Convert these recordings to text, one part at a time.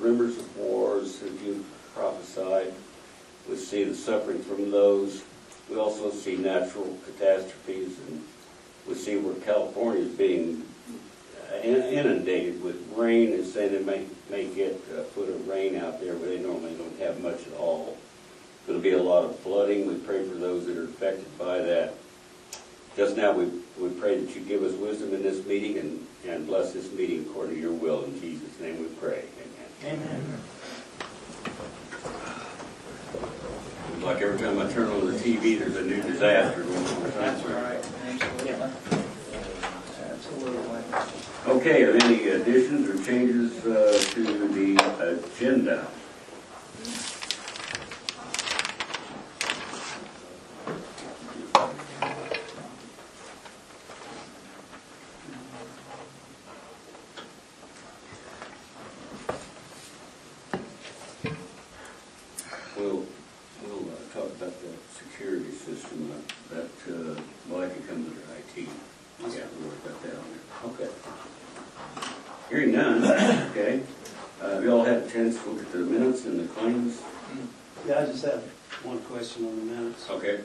rumors of wars that you prophesied. We see the suffering from those. We also see natural catastrophes, and we see where California is being inundated with rain, and saying they may get a foot of rain out there, but they normally don't have much at all. There'll be a lot of flooding. We pray for those that are affected by that. Just now we pray that you give us wisdom in this meeting and bless this meeting according to your will. In Jesus' name we pray. Amen. Amen. Like every time I turn on the TV, there's a new disaster. That's right. Absolutely. Okay, are there any additions or changes to the agenda? We'll talk about the security system. That can come under IT. Yeah, we'll work about that on there. Okay. Hearing none, okay. We all had a chance to look at the minutes and the claims. Yeah, I just have one question on the minutes. Okay.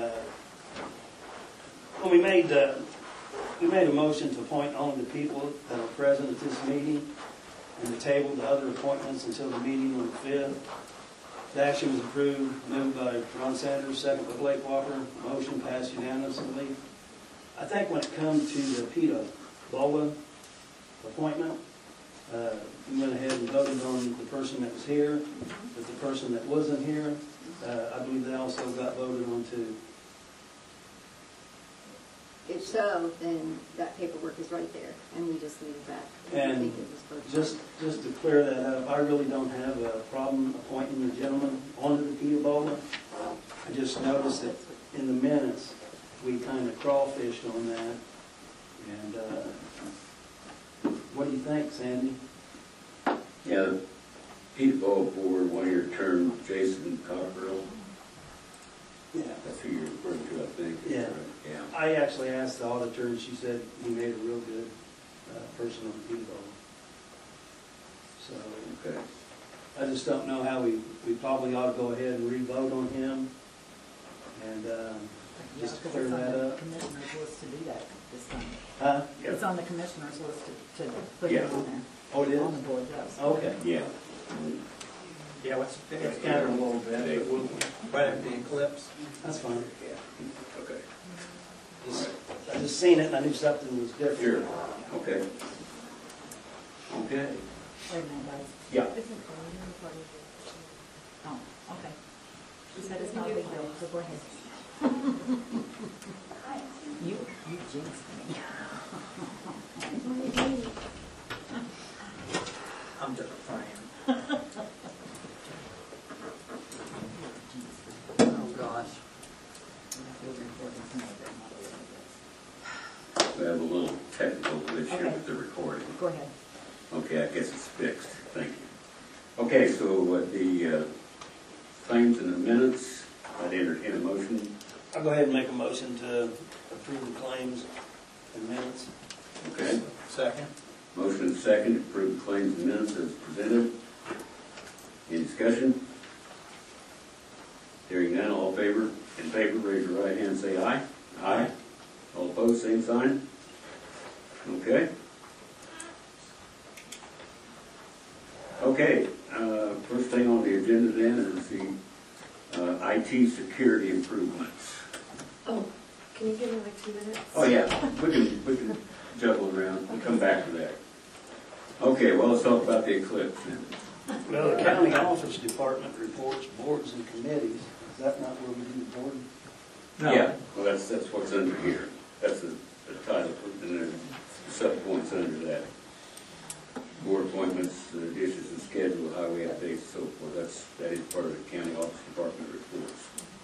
Well, we made a motion to appoint only the people that are present at this meeting, and to table the other appointments until the meeting on the 5th. The action was approved, moved by Ron Sanders, second by Blake Walker. Motion passed unanimously. I think when it comes to the PETA BOLA appointment, we went ahead and voted on the person that was here, but the person that wasn't here, I believe they also got voted on too. If so, then that paperwork is right there, and we just leave it back. And just to clear that up, I really don't have a problem appointing the gentleman onto the PETA BOLA. I just noticed that in the minutes, we kind of crawfished on that. And what do you think, Sandy? Yeah, the PETA BOLA board, one-year term, Jason Cockrell. Yeah. That's who you're referring to, I think. Yeah. Right. Yeah. I actually asked the auditor, and she said he made a real good person on the PETA BOLA. So Okay. I just don't know how we probably ought to go ahead and re-vote on him, and just to clear that up. Commissioner's list to do that this time. Huh? Yeah. It's on the commissioner's list to put Yeah. it on there. Oh, it is? On the board, yes. Okay. Yeah. Yeah, it's scattered a little bit, but we'll right after the eclipse. That's fine. Yeah. Okay. I just seen it, and I knew something was different. Sure. Okay. Okay. Wait a minute, guys. Yeah. Oh, okay. She said it's not a big deal, so go ahead. You jinxed me. I'm just praying. Oh, gosh. We have a little technical glitch here Okay. with the recording. Go ahead. Okay, I guess it's fixed. Thank you. Okay, so what the claims and the minutes, I'd entertain a motion. I'll go ahead and make a motion to approve the claims and minutes. Okay. Second. Motion and second to approve the claims and minutes as presented. Any discussion? Hearing none, all in favor, raise your right hand, say aye. Aye. All opposed, same sign. Okay. Okay, first thing on the agenda then is the IT security improvements. Oh, can you give me like 2 minutes? Oh yeah, we can juggle around. We'll come back to that. Okay, well, let's talk about the eclipse then. Well, the county office department reports boards and committees. Is that not where we do the board? No. Yeah, well, that's what's under here. That's the title, and there's sub-points under that. Board appointments, additions and schedule, highway updates, so forth. That is part of the county office department reports.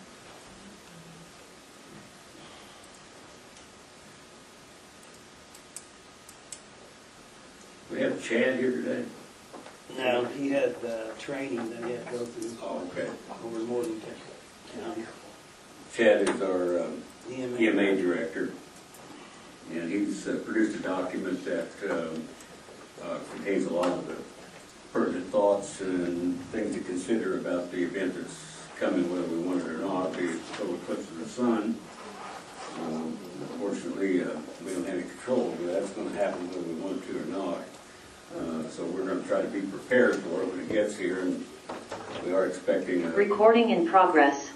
We have Chad here today. No, he had training that he had to go through Oh, okay. over Morgan County. Chad is our EMA. EMA director, and he's produced a document that contains a lot of the pertinent thoughts thoughts and things to consider about the event that's coming, whether we want it or not, the total eclipse of the sun. Unfortunately, we don't have any control over that. It's going to happen whether we want to or not. So we're going to try to be prepared for it when it gets here, and we are expecting Recording in progress.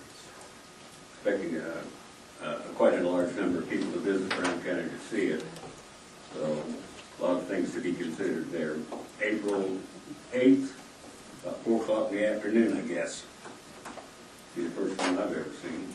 Quite a large number of people to visit Brown County to see it. So a lot of things to be considered there. April 8th, about 4 o'clock in the afternoon, I guess. Be the first one I've ever seen.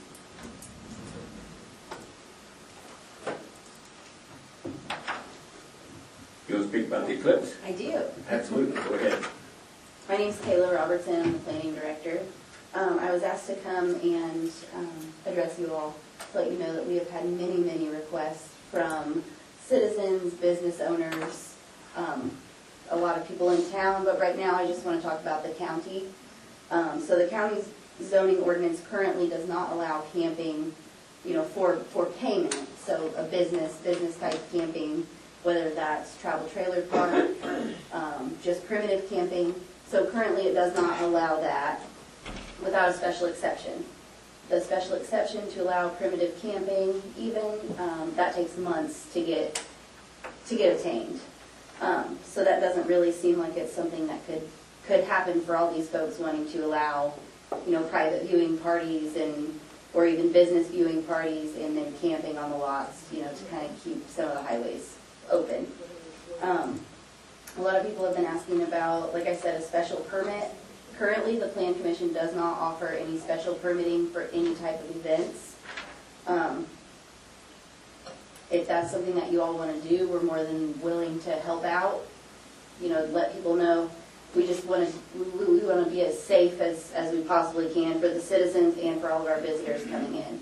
You want to speak about the eclipse? I do. Absolutely, go ahead. My name's Kayla Robertson. I'm the planning director. I was asked to come and address you all to let you know that we have had many, many requests from citizens, business owners, a lot of people in town, but right now I just want to talk about the county. So the county's zoning ordinance currently does not allow camping, for payment. So a business type camping, whether that's travel trailer park, just primitive camping. So currently it does not allow that without a special exception. The special exception to allow primitive camping even, that takes months to get attained. So that doesn't really seem like it's something that could happen for all these folks wanting to allow, private viewing parties or even business viewing parties and then camping on the lots, to kind of keep some of the highways open. A lot of people have been asking about, like I said, a special permit. Currently, the Plan Commission does not offer any special permitting for any type of events. If that's something that you all want to do, we're more than willing to help out. Let people know. We just want to be as safe as we possibly can for the citizens and for all of our visitors coming in.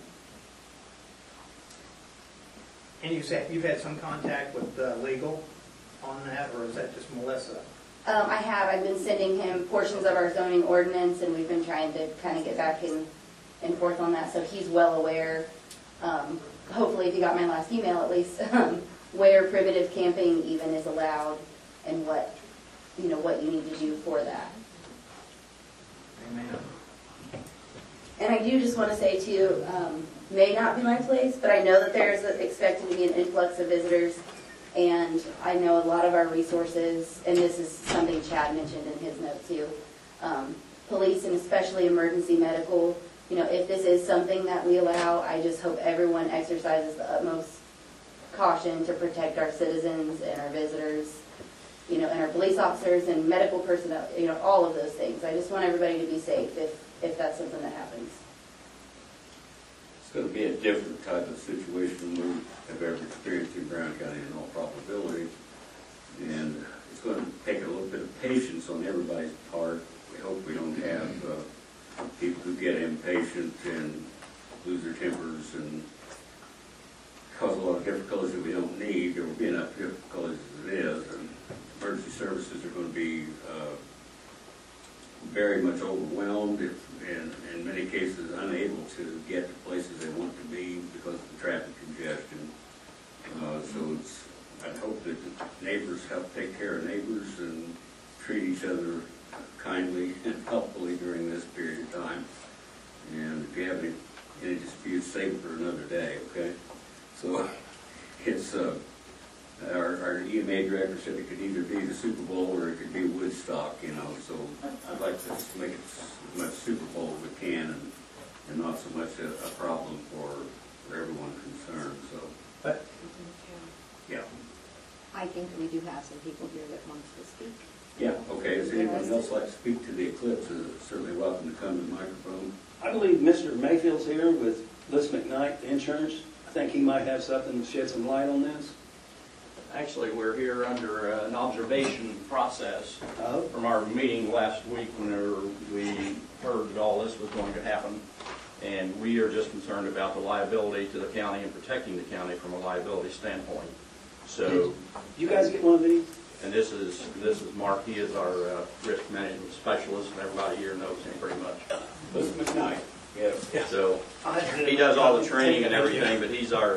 And you said you've had some contact with legal on that, or is that just Melissa? I have. I've been sending him portions of our zoning ordinance, and we've been trying to kind of get back and forth on that, so he's well aware. Hopefully, if you got my last email at least, where primitive camping even is allowed and what you need to do for that. Amen. And I do just want to say too, may not be my place, but I know that there's expected to be an influx of visitors, and I know a lot of our resources, and this is something Chad mentioned in his note too, police and especially emergency medical. If this is something that we allow, I just hope everyone exercises the utmost caution to protect our citizens and our visitors, and our police officers and medical personnel, all of those things. I just want everybody to be safe if that's something that happens. It's going to be a different type of situation we have ever experienced in Brown County in all probability. And it's going to take a little bit of patience on everybody's part. We hope we don't have people who get impatient and lose their tempers and cause a lot of difficulties that we don't need. There will be enough difficulties as it is. And emergency services are going to be very much overwhelmed and in many cases unable to get to places they want to be because of the traffic congestion. So I'd hope that the neighbors help take care of neighbors and treat each other kindly and helpfully during this period of time. And if you have any disputes, save it for another day, okay? So it's our EMA director said it could either be the Super Bowl or it could be Woodstock, so I'd like to make it as much Super Bowl as we can and not so much a problem for everyone concerned, so. But Yeah. I think we do have some people here that wants to speak. Yeah, okay. Does anyone else like to speak to the eclipse? Certainly welcome to come to the microphone. I believe Mr. Mayfield's here with Liz McKnight, the insurance. I think he might have something to shed some light on this. Actually, we're here under an observation process from our meeting last week whenever we heard that all this was going to happen. And we are just concerned about the liability to the county and protecting the county from a liability standpoint. So, You guys get one of these? and this is Mark. He is our risk management specialist, and everybody here knows him pretty much. Liz McKnight. Yes. So he does all the training and everything, but he's our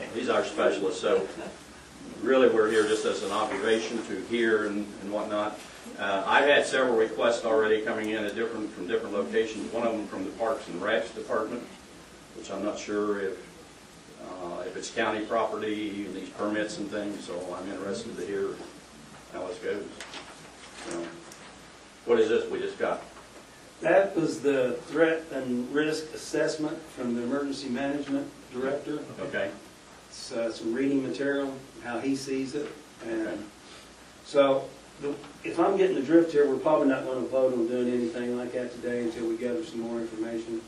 specialist. So really, we're here just as an observation to hear and whatnot. I've had several requests already coming in from different locations, one of them from the Parks and Recs Department, which I'm not sure if it's county property, these permits and things, so I'm interested to hear how this goes. So, what is this we just got? That was the threat and risk assessment from the emergency management director. Okay. It's some reading material, how he sees it. Okay. And so if I'm getting the drift here, we're probably not going to vote on doing anything like that today until we gather some more information.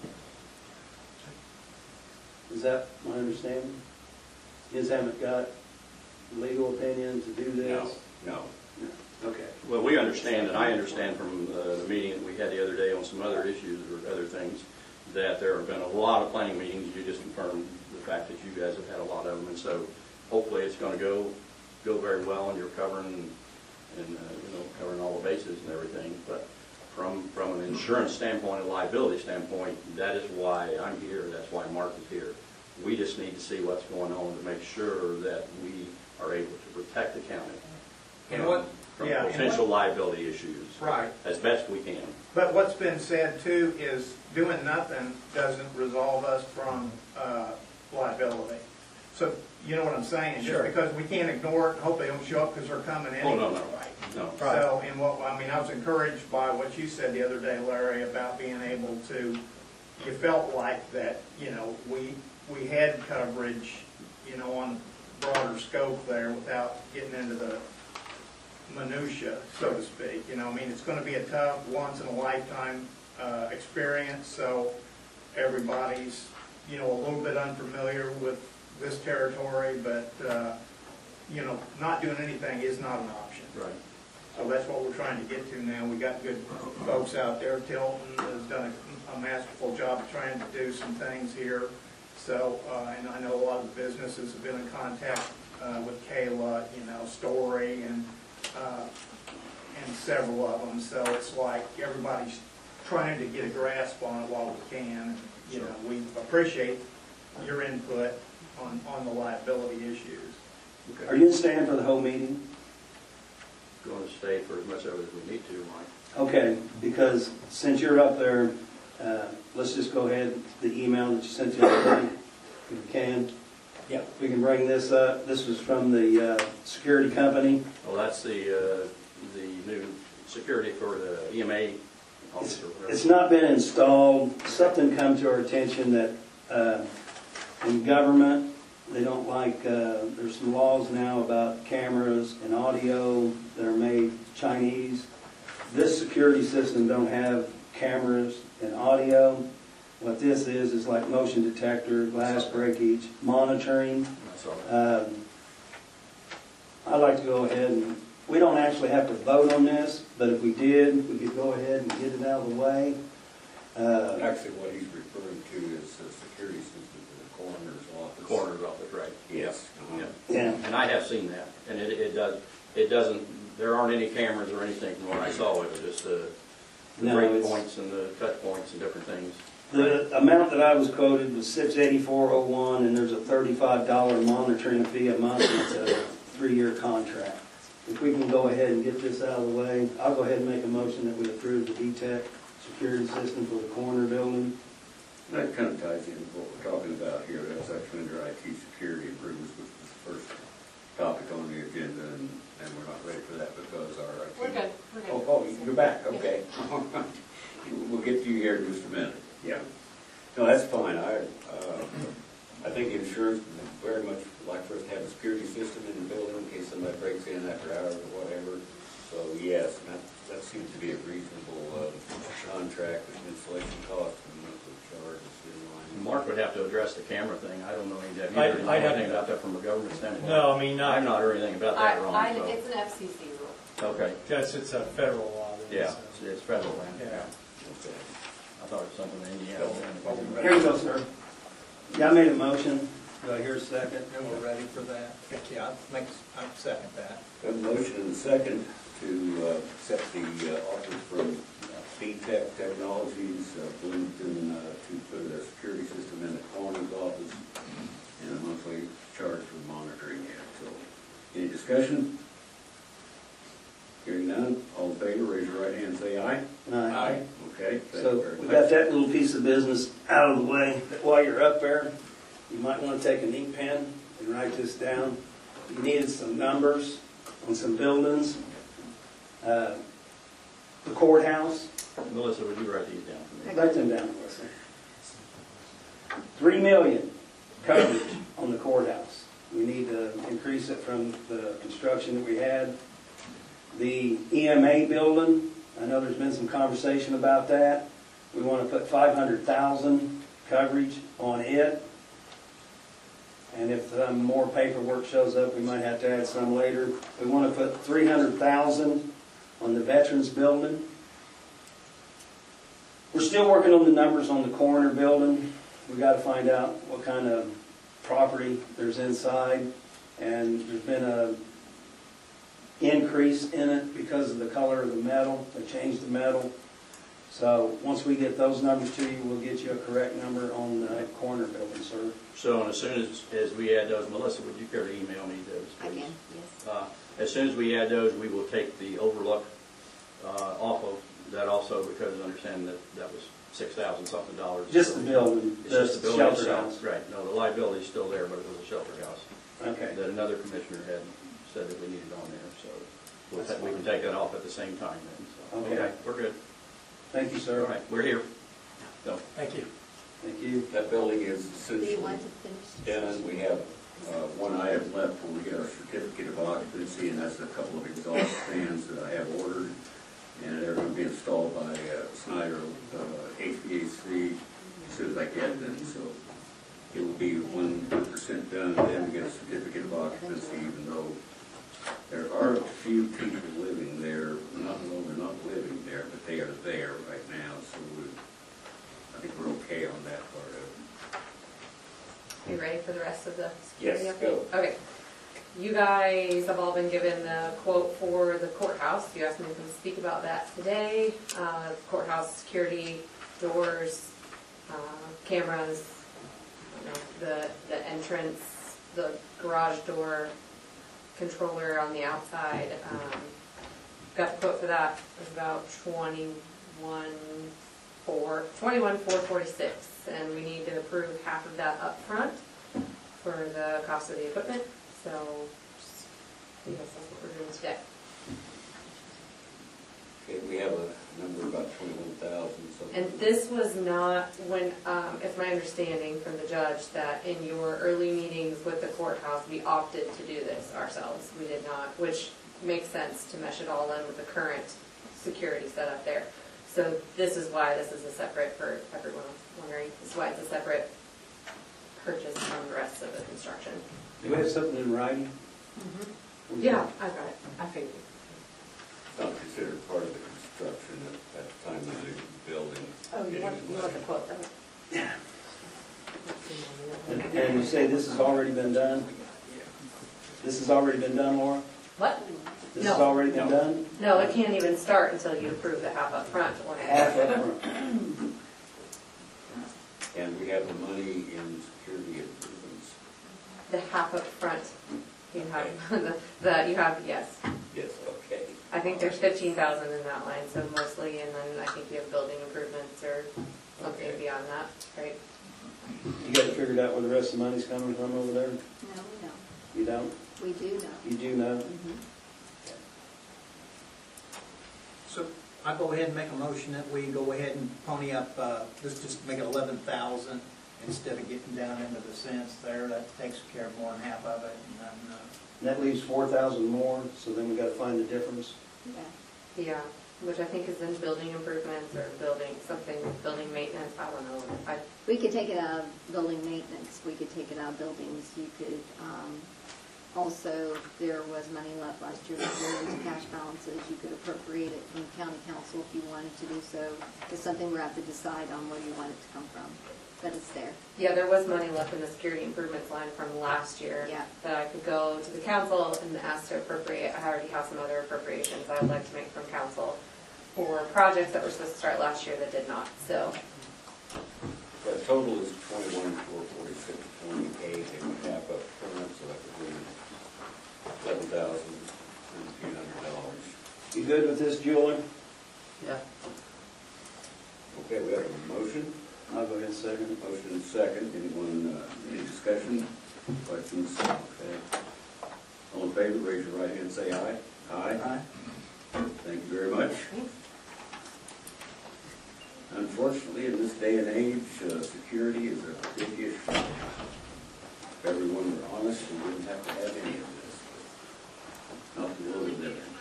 Is that my understanding? You guys haven't got legal opinion to do this? No. No. Okay. Well, we understand, and I understand from the meeting that we had the other day on some other issues or other things, that there have been a lot of planning meetings. You just confirmed the fact that you guys have had a lot of them, and so hopefully it's going to go very well, and you're covering covering all the bases and everything. But from an insurance standpoint, a liability standpoint, that is why I'm here. That's why Mark is here. We just need to see what's going on to make sure that we are able to protect the county And what, from yeah, and potential liability issues right. as best we can. But what's been said too is doing nothing doesn't resolve us from liability. So, you know what I'm saying? Sure. Just because we can't ignore it and hope they don't show up because they're coming anyway. Oh, no. So, and I was encouraged by what you said the other day, Larry, about being able to, you felt like that, we had coverage, on broader scope there without getting into the minutia, so to speak. It's going to be a tough, once-in-a-lifetime experience, so everybody's, a little bit unfamiliar with this territory, but, not doing anything is not an option. Right. So that's what we're trying to get to now. We got good folks out there. Tilton has done a masterful job of trying to do some things here. So, and I know a lot of the businesses have been in contact with Kayla, Story, and several of them. So it's like everybody's trying to get a grasp on it while we can. We appreciate your input on the liability issues. Okay. Are you going to stand for the whole meeting? Going to stay for as much of it as we need to, Mike. Okay, because since you're up there, let's just go ahead, the email that you sent the other day, if we can. Yeah. We can bring this up. This was from the security company. Well, that's the new security for the EMA officer. It's not been installed. Something come to our attention that in government, they don't like, there's some laws now about cameras and audio that are made Chinese. This security system don't have cameras and audio. What this is like motion detector, glass breakage, monitoring. That's all right. I'd like to go ahead and, we don't actually have to vote on this, but if we did, we could go ahead and get it out of the way. Actually, what he's referring to is the security system for the coroner's office. Coroner's office, right. Yes. Yeah. Yeah. And I have seen that, and it doesn't, there aren't any cameras or anything from what I saw. It was just the No, break it's- points and the touch points and different things. The amount that I was quoted was $684.01, and there's a $35 monitoring fee a month. It's a 3-year contract. If we can go ahead and get this out of the way, I'll go ahead and make a motion that we approve the DTEC security system for the corner building. That kind of ties in with what we're talking about here. That's actually under IT security improvements, which was the first topic on the agenda, and we're not ready for that because our IT... We're good, we're good. Oh, you're back, okay. We'll get to you here in just a minute. Yeah. No, that's fine. I think insurance would very much like for us to have a security system in the building in case somebody breaks in after hours or whatever. So yes, that seems to be a reasonable contract with installation costs and monthly charges in line. Mark would have to address the camera thing. I don't know anything about that from a government standpoint. No, I mean, I've not heard anything about that wrong. So. It's an FCC rule. Okay. Yes, it's a federal law. Yeah, it's federal land. Yeah. Okay. I thought it was something in Indiana. Here you go, sir. Yeah, I made a motion. Do I hear a second? And we're ready for that. Yeah, I'll second that. A motion and a second to accept the offer from DTEC Technologies, Bloomington, to put a security system in the coroner's office and a monthly charge for monitoring it. So, any discussion? Hearing none, all in favor? right? Okay, thank you So very we much. got that little piece of business out of the way. But while you're up there, you might want to take an ink pen and write this down. You needed some numbers on some buildings. The courthouse, Melissa, would you write these down for me? write them down, Melissa. 3 million coverage on the courthouse. We need to increase it from the construction that we had. The EMA building, I know there's been some conversation about that. We want to put 500,000 coverage on it. And if more paperwork shows up, we might have to add some later. We want to put 300,000 on the Veterans Building. We're still working on the numbers on the coroner building. We got to find out what kind of property there's inside. And there's been a increase in it because of the color of the metal. They changed the metal. So once we get those numbers to you, we'll get you a correct number on the coroner building, sir. So, and as soon as we add those, Melissa, would you care to email me those, I please? can, yes. As soon as we add those, we will take the overlook off of that also, because I understand that was $6,000 something. Just the building, It's just the building shelter itself. house. Right, no, the liability's still there, but it was a shelter house Okay. that another commissioner had said that we needed on there, so That's we can take that off at the same time then, so. Okay. We're good. Thank you, All sir. right, we're here. So, Thank you. Thank you. That building is Do essentially you want to finish? done. We have one item left where we get our certificate of occupancy, and that's a couple of exhaust fans that I have ordered. And they're going to be installed by Snyder HVAC as soon as I get them. So it will be 100% done, then we get a certificate of occupancy, even though there are a few people living there. They're not living there, but they are there right now. So I think we're okay on that part of it. Are you ready for the rest of the security Yes, update? go. Okay. You guys have all been given the quote for the courthouse. You asked me to speak about that today. Courthouse security, doors, cameras, the entrance, the garage door, controller on the outside. Got the quote for that. It was about $21,446, and we need to approve half of that up front for the cost of the equipment. So, I guess that's what we're doing today. Okay, we have a number about 21,000. So And this was not when, it's my understanding from the judge that in your early meetings with the courthouse, we opted to do this ourselves. We did not, which makes sense to mesh it all in with the current security setup there. So this is why this is a separate, for everyone wondering, this is why it's a separate purchase from the rest of the construction. Do we have something in writing? Yeah, I've got it. I figured. it's not considered part of the construction at the time of the building. Oh, you want the quote, right? Yeah. And you say this has already been done? This has already been done, Laura? What? This No. has already been done? No, it can't even start until you approve the half up front. Half of it. And we have the money in security improvements. The half up front, you have, you have, yes. Yes, okay. I think there's 15,000 in that line, so mostly, and then I think you have building improvements or something Okay. beyond that, right? You got it figured out where the rest of the money's coming from over there? No, we don't. You don't? We do know. You do know? Mhm. So I go ahead and make a motion that we go ahead and pony up, let's just make it 11,000 instead of getting down into the cents there. That takes care of more than half of it. And then, That leaves 4,000 more, so then we gotta find the difference. Yeah. Yeah, which I think is in building improvements or building, something, building maintenance, I don't know. We could take it out of building maintenance, we could take it out of buildings, you could, also, there was money left last year to go into cash balances, you could appropriate it from county council if you wanted to do so. It's something we have to decide on where you want it to come from, but it's there. Yeah, there was money left in the security improvements line from last year. Yeah. That I could go to the council and ask to appropriate. I already have some other appropriations I would like to make from council for projects that were supposed to start last year that did not, so. The total is 21,446, 28, and we have up front, so that would be $11,300. You good with this, Julie? Yeah. Okay, we have a motion. I'll go ahead and second it. Motion and second. Anyone, any discussion, questions? Okay. All in favor, raise your right hand and say aye. Aye. Thank you very much. Unfortunately, in this day and age, security is a big issue. If everyone were honest, we wouldn't have to have any of this. Not the world we live in.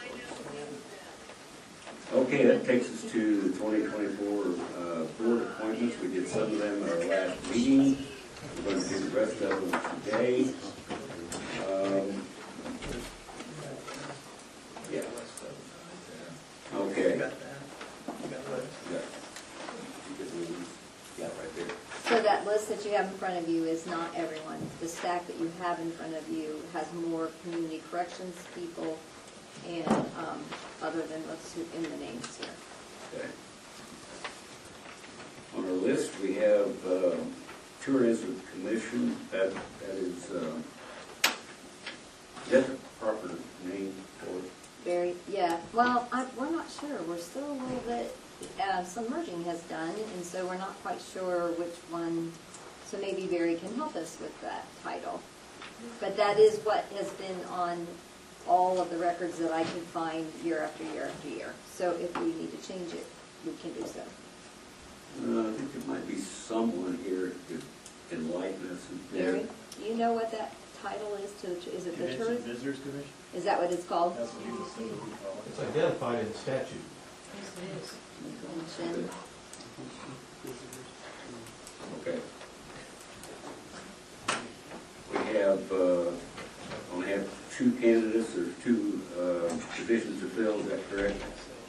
Okay, that takes us to the 2024 board appointments. We did some of them at our last meeting. We're going to do the rest of them today. Yeah. Okay. Yeah, right there. So that list that you have in front of you is not everyone. The stack that you have in front of you has more community corrections people and other than what's in the names here. Okay. On our list, we have Tourism Commission. That is that the proper name for it? Very, yeah, well, we're not sure. We're still a little bit, some merging has done, and so we're not quite sure which one, so maybe Barry can help us with that title. But that is what has been on all of the records that I can find year after year after year. So if we need to change it, we can do so. I think there might be someone here to enlighten us. Barry, do you know what that title is to, is it the Convention tourism? Visitors Commission? Is that what it's called? That's what you just said we call it. It's identified in statute. Convention. Okay. We have, only have two candidates, or two positions to fill, is that correct?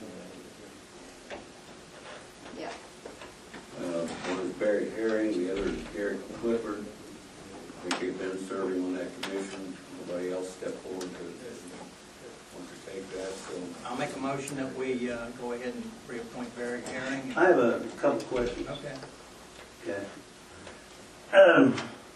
Yeah. One is Barry Herring, the other is Derek Clifford. I think they've been serving on that commission. Nobody else stepped forward to want to take that, so. I'll make a motion that we go ahead and reappoint Barry Herring. I have a couple questions. Okay. Okay.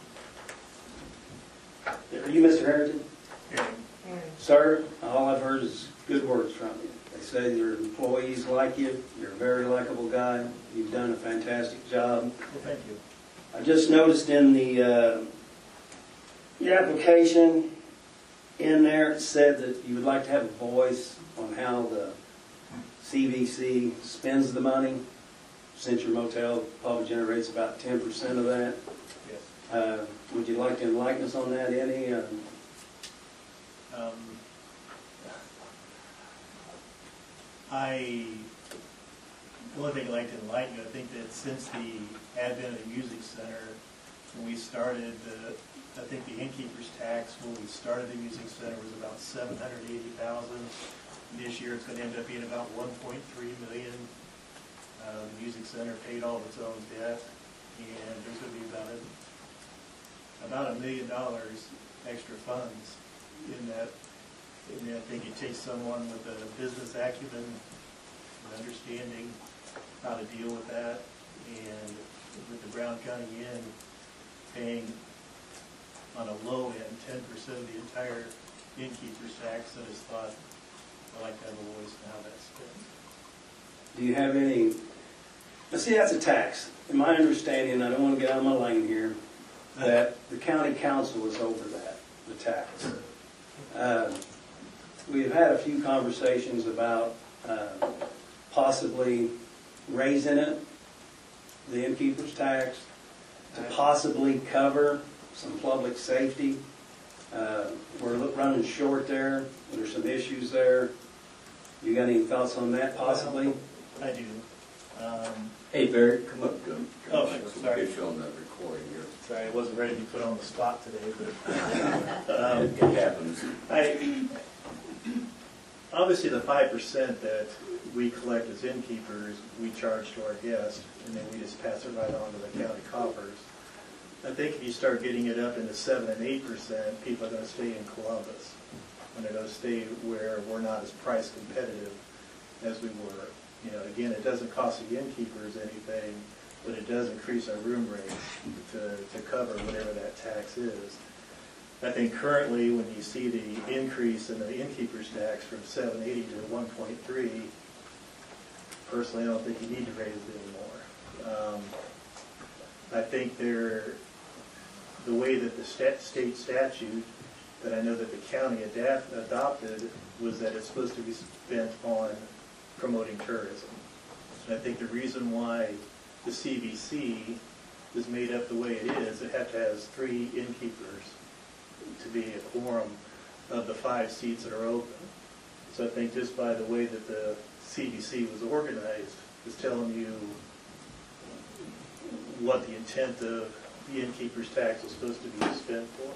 Are you Mr. Harrington? Sir, all I've heard is good words from you. They say your employees like you, you're a very likable guy, you've done a fantastic job. Well, thank you. I just noticed in the your application, in there, it said that you would like to have a voice on how the CVC spends the money, since your motel probably generates about 10% of that. Yes. Would you like to enlighten us on that, any? The only thing I'd like to enlighten you, I think that since the advent of the Music Center, when we started, I think the innkeeper's tax when we started the Music Center was about $780,000. This year it's going to end up being about $1.3 million. The Music Center paid all of its own debt, and there's going to be about $1 million extra funds in that. And I think it takes someone with a business acumen, and understanding how to deal with that, and with the Brown County Inn paying on a low end 10% of the entire innkeeper's tax, I just thought I'd like to have a voice in how that's spent. Do you have any, now see, that's a tax. In my understanding, I don't want to get out of my lane here, that the county council is over that, the tax. We've had a few conversations about possibly raising it, the innkeeper's tax, to possibly cover some public safety. We're running short there. There's some issues there. You got any thoughts on that possibly? I do. Hey, Barry, come up to him. Oh, sure, sorry. Get you on the recording here. Sorry, I wasn't ready to be put on the spot today, but It happens. obviously the 5% that we collect as innkeepers, we charge to our guests, and then we just pass it right on to the county coffers. I think if you start getting it up into 7 and 8%, people are going to stay in Columbus, and they're going to stay where we're not as price competitive as we were. You know, again, it doesn't cost the innkeepers anything, but it does increase our room rate to cover whatever that tax is. I think currently, when you see the increase in the innkeeper's tax from $780 to $1.3 personally, I don't think you need to raise it anymore. I think the way that the state statute that I know that the county adopted was that it's supposed to be spent on promoting tourism. And I think the reason why the CVC is made up the way it is, it has 3 innkeepers to be a quorum of the 5 seats that are open. So I think just by the way that the CVC was organized is telling you what the intent of the innkeeper's tax was supposed to be spent for.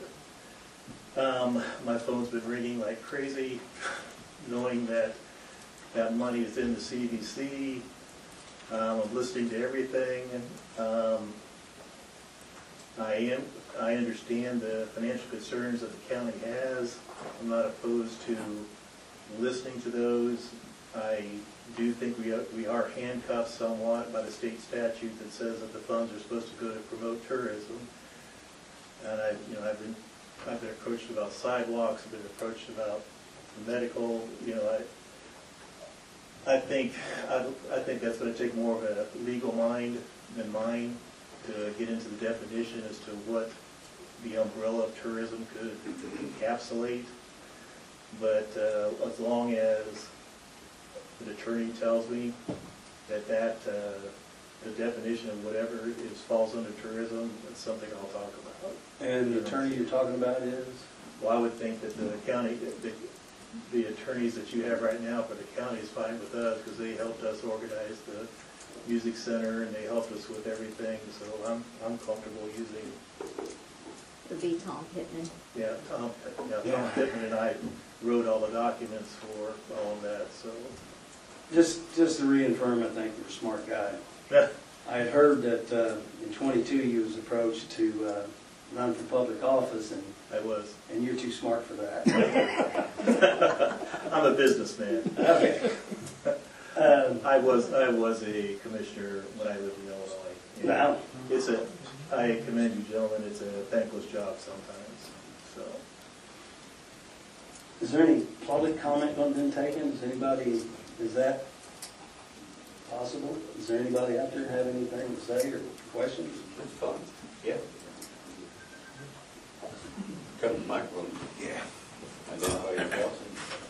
My phone's been ringing like crazy, knowing that that money is in the CVC. I'm listening to everything. I understand the financial concerns that the county has. I'm not opposed to listening to those. I do think we are handcuffed somewhat by the state statute that says that the funds are supposed to go to promote tourism. And I've been approached about sidewalks. I've been approached about medical. I think that's going to take more of a legal mind than mine to get into the definition as to what the umbrella of tourism could encapsulate. But as long as the attorney tells me that the definition of whatever falls under tourism, it's something I'll talk about. And the attorney you're talking about is? Well, I would think that the county, the attorneys that you have right now for the county is fine with us because they helped us organize the music center and they helped us with everything. So I'm comfortable using. Would be Tom Pittman. Yeah, Tom Pittman and I wrote all the documents for all of that. So Just to reaffirm, I think you're a smart guy. I had heard that in 22 you was approached to run for public office, and I was. And you're too smart for that. I'm a businessman. Okay. I was a commissioner when I lived in Illinois. Wow. I commend you, gentlemen. It's a thankless job sometimes. So. Is there any public comment been taken? Is that possible? Is there anybody out there have anything to say or questions? It's fun. Yeah. Come to the microphone. Yeah. Identify yourself.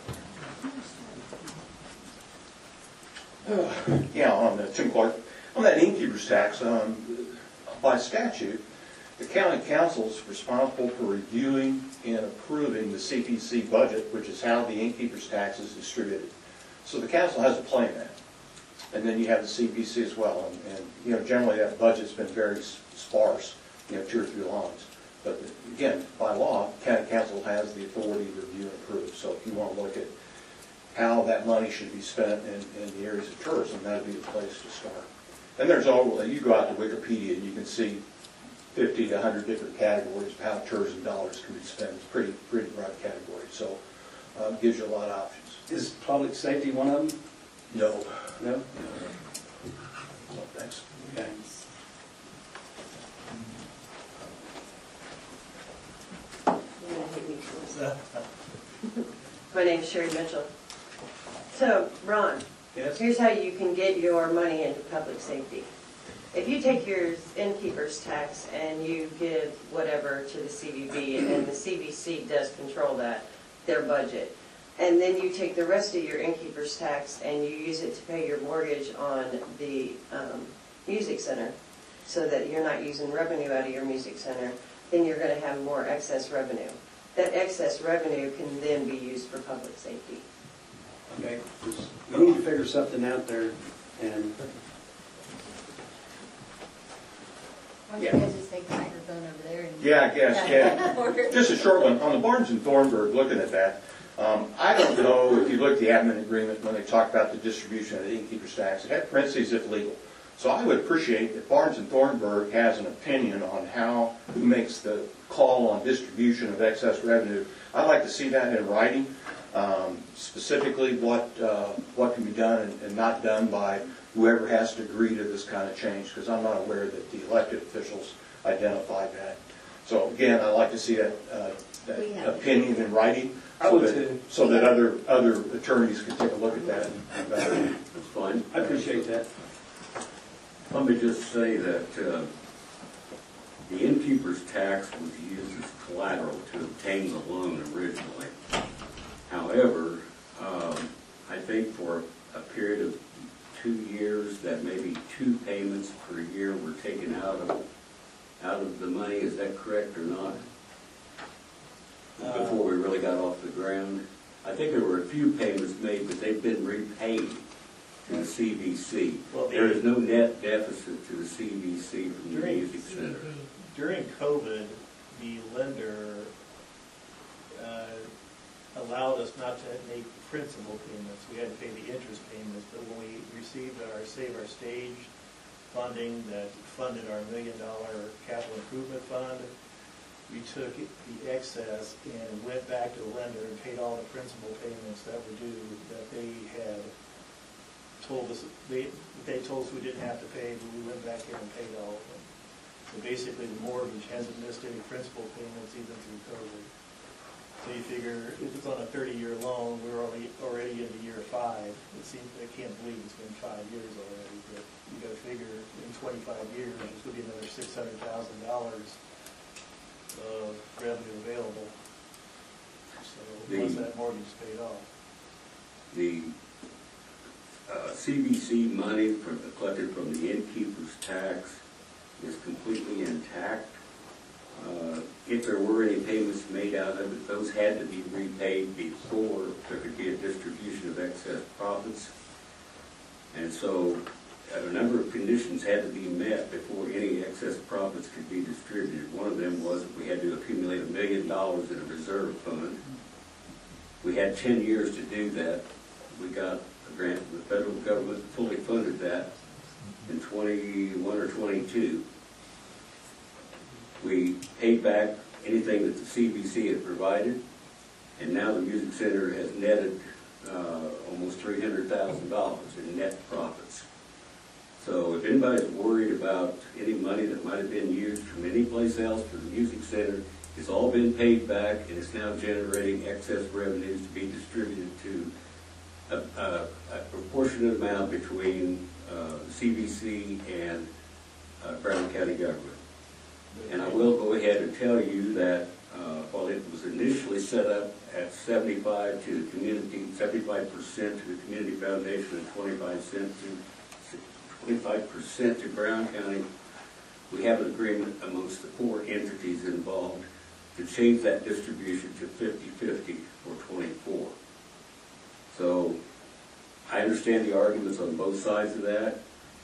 Yeah, Tim Clark. On that innkeeper's tax, by statute, the county council is responsible for reviewing and approving the CPC budget, which is how the innkeeper's tax is distributed. So the council has a play in that. And then you have the CPC as well. And generally that budget's been very sparse, 2 or 3 lines. But again, by law, county council has the authority to review and approve. So if you want to look at how that money should be spent in the areas of tourism, that would be the place to start. And there's all, you go out to Wikipedia and you can see 50 to 100 different categories of how tourism dollars can be spent. It's pretty broad category. So it gives you a lot of options. Is public safety one of them? No. No? No, thanks. Okay. My name's Sherry Mitchell. So, Ron, Yes? here's how you can get your money into public safety. If you take your innkeeper's tax and you give whatever to the CVB, and the CVC does control that, their budget, and then you take the rest of your innkeeper's tax and you use it to pay your mortgage on the music center, so that you're not using revenue out of your music center, then you're going to have more excess revenue. That excess revenue can then be used for public safety. Okay. We need to figure something out there, and Why don't you guys just take the microphone over there and... Yeah, I guess, yeah. Just a short one. On the Barnes and Thornburg, looking at that, I don't know if you look at the admin agreement when they talk about the distribution of the innkeeper's tax, it had parentheses if legal. So I would appreciate if Barnes and Thornburg has an opinion on who makes the call on distribution of excess revenue. I'd like to see that in writing, specifically what can be done and not done by whoever has to agree to this kind of change, because I'm not aware that the elected officials identified that. So again, I'd like to see that We have- opinion in writing? I so would that- too. So that other attorneys can take a look at that and evaluate. That's fine. I appreciate that. Let me just say that the innkeeper's tax was used as collateral to obtain the loan originally. However, I think for a period of 2 years, that maybe 2 payments per year were taken out of the money. Is that correct or not? Before we really got off the ground. I think there were a few payments made, but they've been repaid to the CVC. Well, There is no net deficit to the CVC from the During- Music Center. During COVID, the lender allowed us not to make principal payments. We had to pay the interest payments, but when we received our Save Our Stage funding that funded our $1 million capital improvement fund, we took the excess and went back to the lender and paid all the principal payments that were due that they had told us, they told us we didn't have to pay, but we went back in and paid all of them. So basically, the mortgage hasn't missed any principal payments even through COVID. So you figure, if it's on a 30-year loan, we're already into year 5. It seems, I can't believe it's been 5 years already, but you gotta figure in 25 years, there's gonna be another $600,000 of revenue available. So once that mortgage is paid off. The CVC money collected from the innkeeper's tax is completely intact. If there were any payments made out of it, those had to be repaid before there could be a distribution of excess profits. And so a number of conditions had to be met before any excess profits could be distributed. One of them was that we had to accumulate $1 million in a reserve fund. We had 10 years to do that. We got a grant from the federal government, fully funded that in 21 or 22. We paid back anything that the CVC had provided, and now the Music Center has netted almost $300,000 in net profits. So if anybody's worried about any money that might have been used from any place else for the Music Center, it's all been paid back, and it's now generating excess revenues to be distributed to a proportionate amount between CVC and Brown County government. And I will go ahead and tell you that while it was initially set up at 75% to the community, 75% to the community foundation, and 25% to Brown County, we have an agreement amongst the 4 entities involved to change that distribution to 50-50 for 24. So I understand the arguments on both sides of that.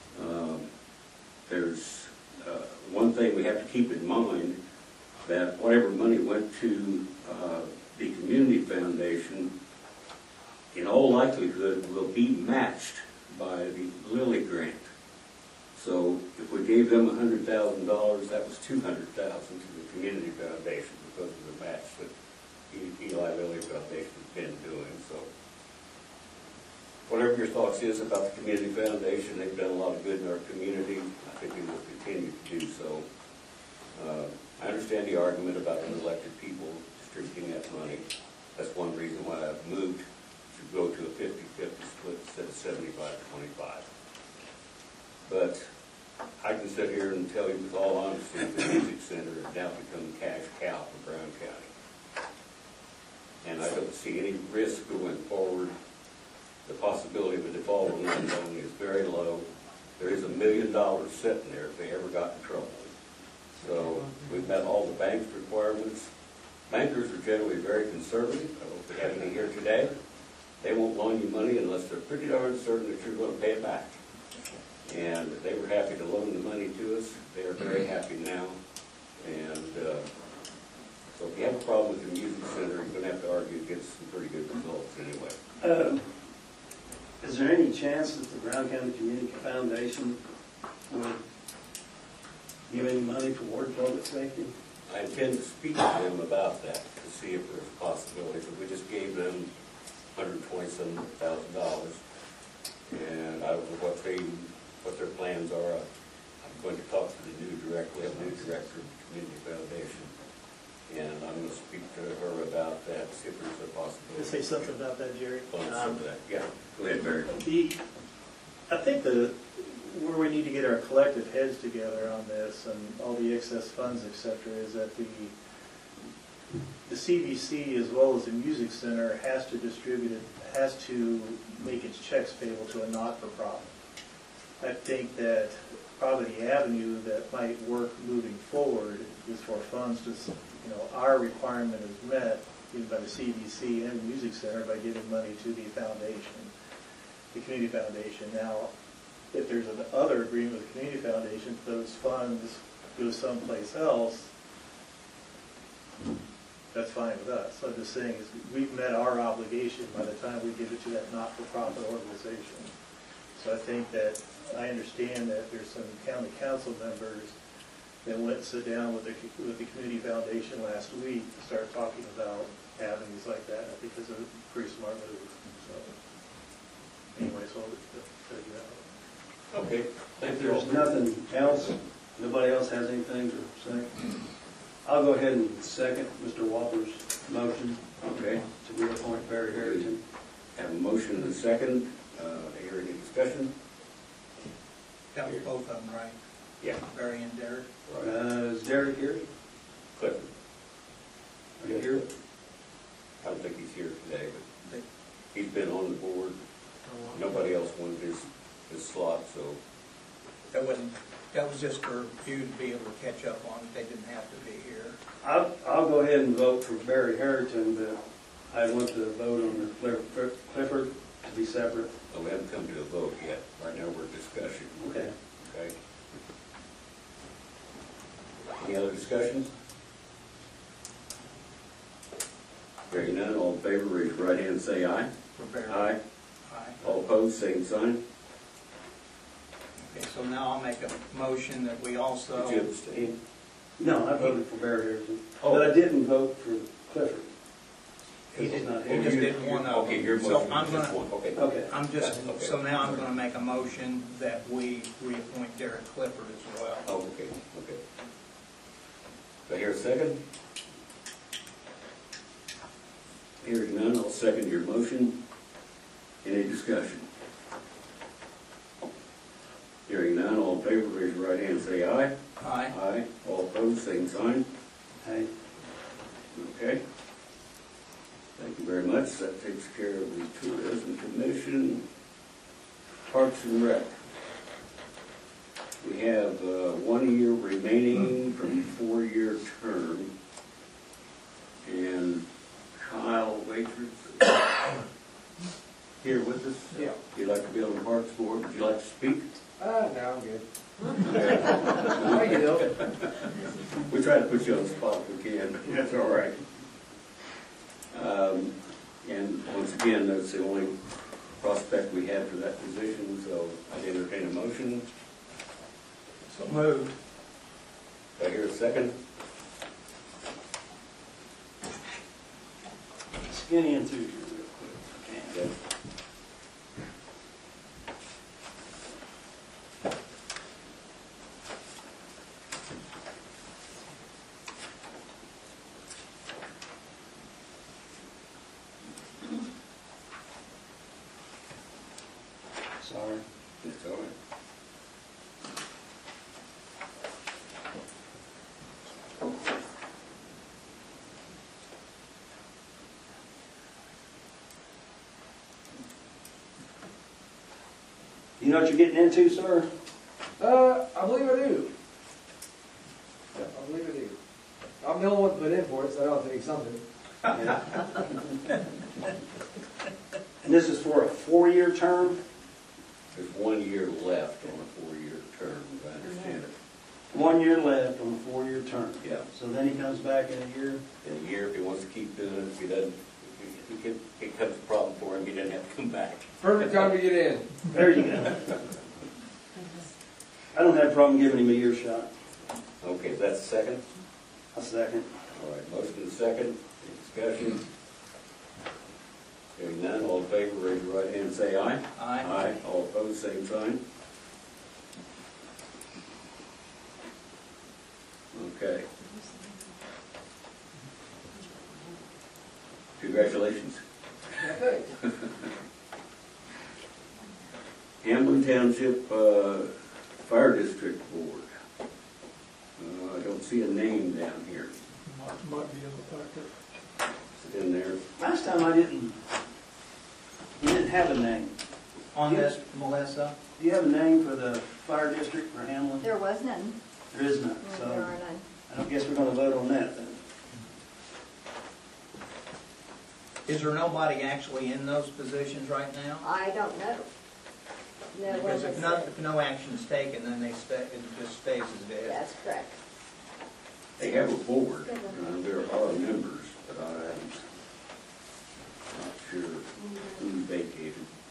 There's one thing we have to keep in mind, that whatever money went to the community foundation, in all likelihood, will be matched by the Lilly grant. So if we gave them $100,000, that was $200,000 to the community foundation because of the match that Eli Lilly Foundation has been doing. So whatever your thoughts is about the community foundation, they've done a lot of good in our community. I think they will continue to do so. I understand the argument about unelected people distributing that money. That's one reason why I've moved to go to a 50-50 split instead of 75-25. But I can sit here and tell you with all honesty, the Music Center has now become a cash cow for Brown County. And I don't see any risk going forward. The possibility of a default on that loan is very low. There is $1 million sitting there if they ever got in trouble. So we've met all the bank's requirements. Bankers are generally very conservative. I don't know if they have any here today. They won't loan you money unless they're pretty darn certain that you're going to pay it back. And they were happy to loan the money to us. They are very happy now. And so if you have a problem with the Music Center, you're going to have to argue against some pretty good results anyway. Is there any chance that the Brown County Community Foundation would give any money toward public safety? I intend to speak to them about that to see if there's a possibility. So we just gave them $127,000, and I don't know what their plans are. I'm going to talk to the new director of the Community Foundation and I'm gonna speak to her about that, see if there's a Can I possibility. say something about that, Jerry? On some of that, yeah, go ahead, Barry. I think where we need to get our collective heads together on this and all the excess funds, et cetera, is that the CVC as well as the Music Center has to distribute it, has to make its checks payable to a not-for-profit. I think that probably the avenue that might work moving forward is for funds to, our requirement is met either by the CVC and the Music Center by giving money to the foundation, the community foundation. Now, if there's another agreement with the community foundation, those funds go someplace else, that's fine with us. So I'm just saying is we've met our obligation by the time we give it to that not-for-profit organization. So I think that, I understand that there's some county council members that went and sit down with the community foundation last week to start talking about avenues like that. I think it's a pretty smart move. So anyway, so I'll tell you that. Okay, If there's nothing else, nobody else has anything to say, I'll go ahead and second Mr. Walker's motion okay. to reappoint Barry Harrington. Have a motion and a second. Hear any discussion? That was both of them, right? Yeah. Barry and Derek? Is Derek here? Clifford. Are you here? I don't think he's here today, but he's been on the board. Nobody else wanted his slot, so. That was just for you to be able to catch up on it. They didn't have to be here. I'll go ahead and vote for Barry Harrington, but I want to vote on the Clifford to be separate. Oh, we haven't come to a vote yet. Right now we're discussing. Okay. Okay. Any other discussions? Hearing none, all in favor, raise your right hand and say aye. For Barry. Aye. Aye. All opposed, same sign. Okay, so now I'll make a motion that we also. Did you abstain? No, I voted for Barry Harrington, Oh. but I didn't vote for Clifford. He He's not didn't, he here. just did one of them. Okay, your So motion I'm is just gonna, one, okay. Okay. I'm just, Okay. so now I'm gonna make a motion that we reappoint Derek Clifford as well. Oh, okay, okay. Do I hear a second? Hearing none, I'll second your motion. Any discussion? Hearing none, all in favor, raise your right hand and say aye. Aye. Aye. All opposed, same sign. Hey, Okay. Thank you very much. That takes care of the Tourism Commission. Parks and Rec. We have 1 year remaining from the 4-year term. And Kyle Waitress here with us. Yeah. You'd like to be on the Parks Board? Would you like to speak? No, I'm good. How you doing? We try to put you on the spot if we can. That's all right. And once again, that's the only prospect we have for that position, so I'd entertain a motion. So moved. Do I hear a second? skinny into here real quick. if I can. Okay. Sorry. It's all right. You know what you're getting into, sir? I believe I do. I believe I do. I'm the only one to put in for it, so I don't think something. And this is for a 4-year term? There's 1 year left on a 4-year term, if I understand it. 1 year left on a 4-year term. Yeah. So then he comes back in a year? In a year, if he wants to keep doing it, if he doesn't, if it becomes a problem for him, he doesn't have to come back. Perfect time to get in. There you go. I don't have a problem giving him a year shot. Okay, that's the second? A second. All right, motion and second, any discussion? Hearing none, all in favor, raise your right hand and say aye. Aye. Aye, all opposed, same sign. Okay. Congratulations. Okay. Hamlin Township Fire District Board. I don't see a name down here. Might be in the packet. Is it in there? Last time you didn't have a name. On this, Melissa? Do you have a name for the fire district for Hamlin? There was none. There is none, There are so none. I don't guess we're gonna vote on that then. Is there nobody actually in those positions right now? I don't know. No one Because has if no action is taken, then it just stays as it is. That's correct. They have a board. There are members, but I'm not sure who vacated.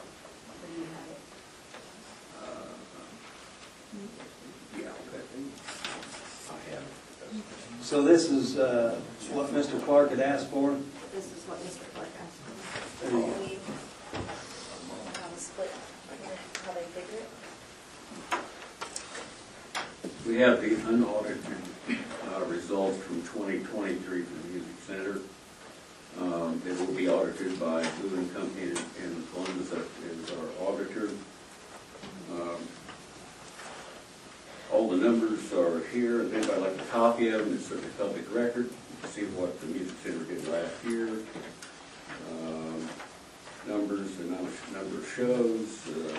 Yeah, I have. So this is what Mr. Clark had asked for? This is what Mr. Clark asked for. There you go. How to split, how they figure it. We have the unaudited results from 2023 for the Music Center. They will be audited by Blue and Company and Columbus as our auditor. All the numbers are here. If anybody would like a copy of them, it's a public record. You can see what the Music Center did last year. Numbers, the number of shows,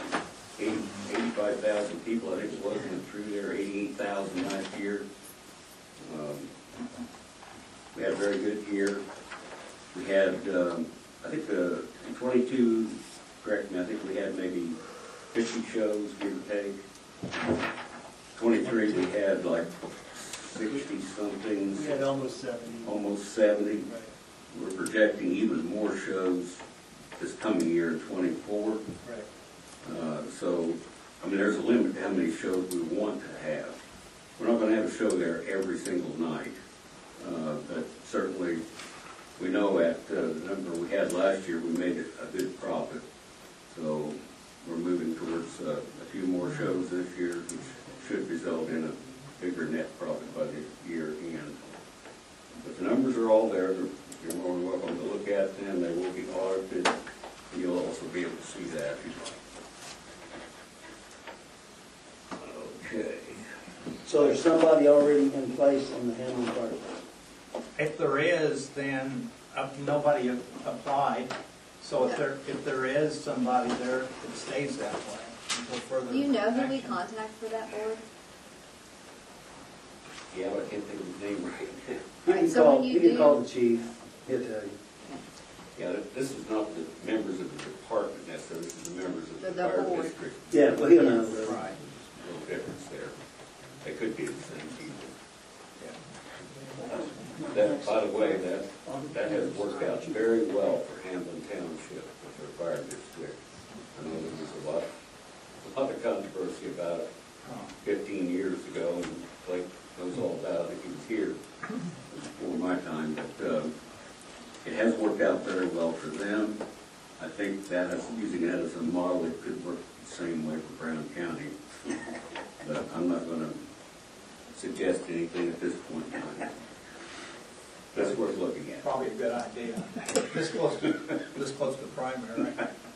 85,000 people, I think it was, went through there, 88,000 last year. We had a very good year. We had, I think in 22, correct me, I think we had maybe 50 shows, give or take. 23, we had like 60-something. We had almost 70. Almost 70. Right. We're projecting even more shows this coming year in 24. Right. So, I mean, there's a limit to how many shows we want to have. We're not going to have a show there every single night, but certainly we know at the number we had last year, we made it a good profit. So we're moving towards a few more shows this year, which should result in a bigger net profit by the year end. But the numbers are all there. You're more than welcome to look at them. They will be audited. You'll also be able to see that if you'd like. Okay. So there's somebody already in place on the Hamlin Fire Department? If there is, then nobody applied. So if there is somebody there, it stays that way until further Do you know who we action. contact for that board? Yeah, but I can't think of his name right now. You can So call, when you you can do- call the chief, he'll tell you. Yeah, this is not the members of the department necessarily, this is the members of the The fire board. district. Yeah, well, he'll know. Right. A little difference there. They could be the same people. That, by the way, that has worked out very well for Hamlin Township with their fire district. I know there was a lot of controversy about it 15 years ago, and Blake knows all about it. I think he was here before my time, but it has worked out very well for them. I think that using that as a model, it could work the same way for Brown County. But I'm not going to suggest anything at this point in time. That's worth looking at. Probably a good idea. This close to primary.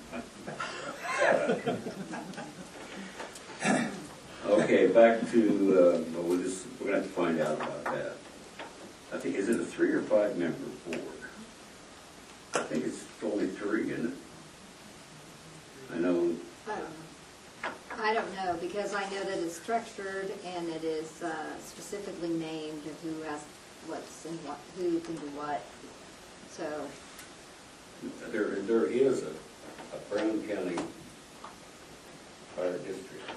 Okay, back to, well, we're going to have to find out about that. I think, is it a 3 or 5 member board? I think it's only 3, isn't it? I know, I don't know, because I know that it's structured and it is specifically named who has what's and what, who can do what. So, there is a Brown County fire district.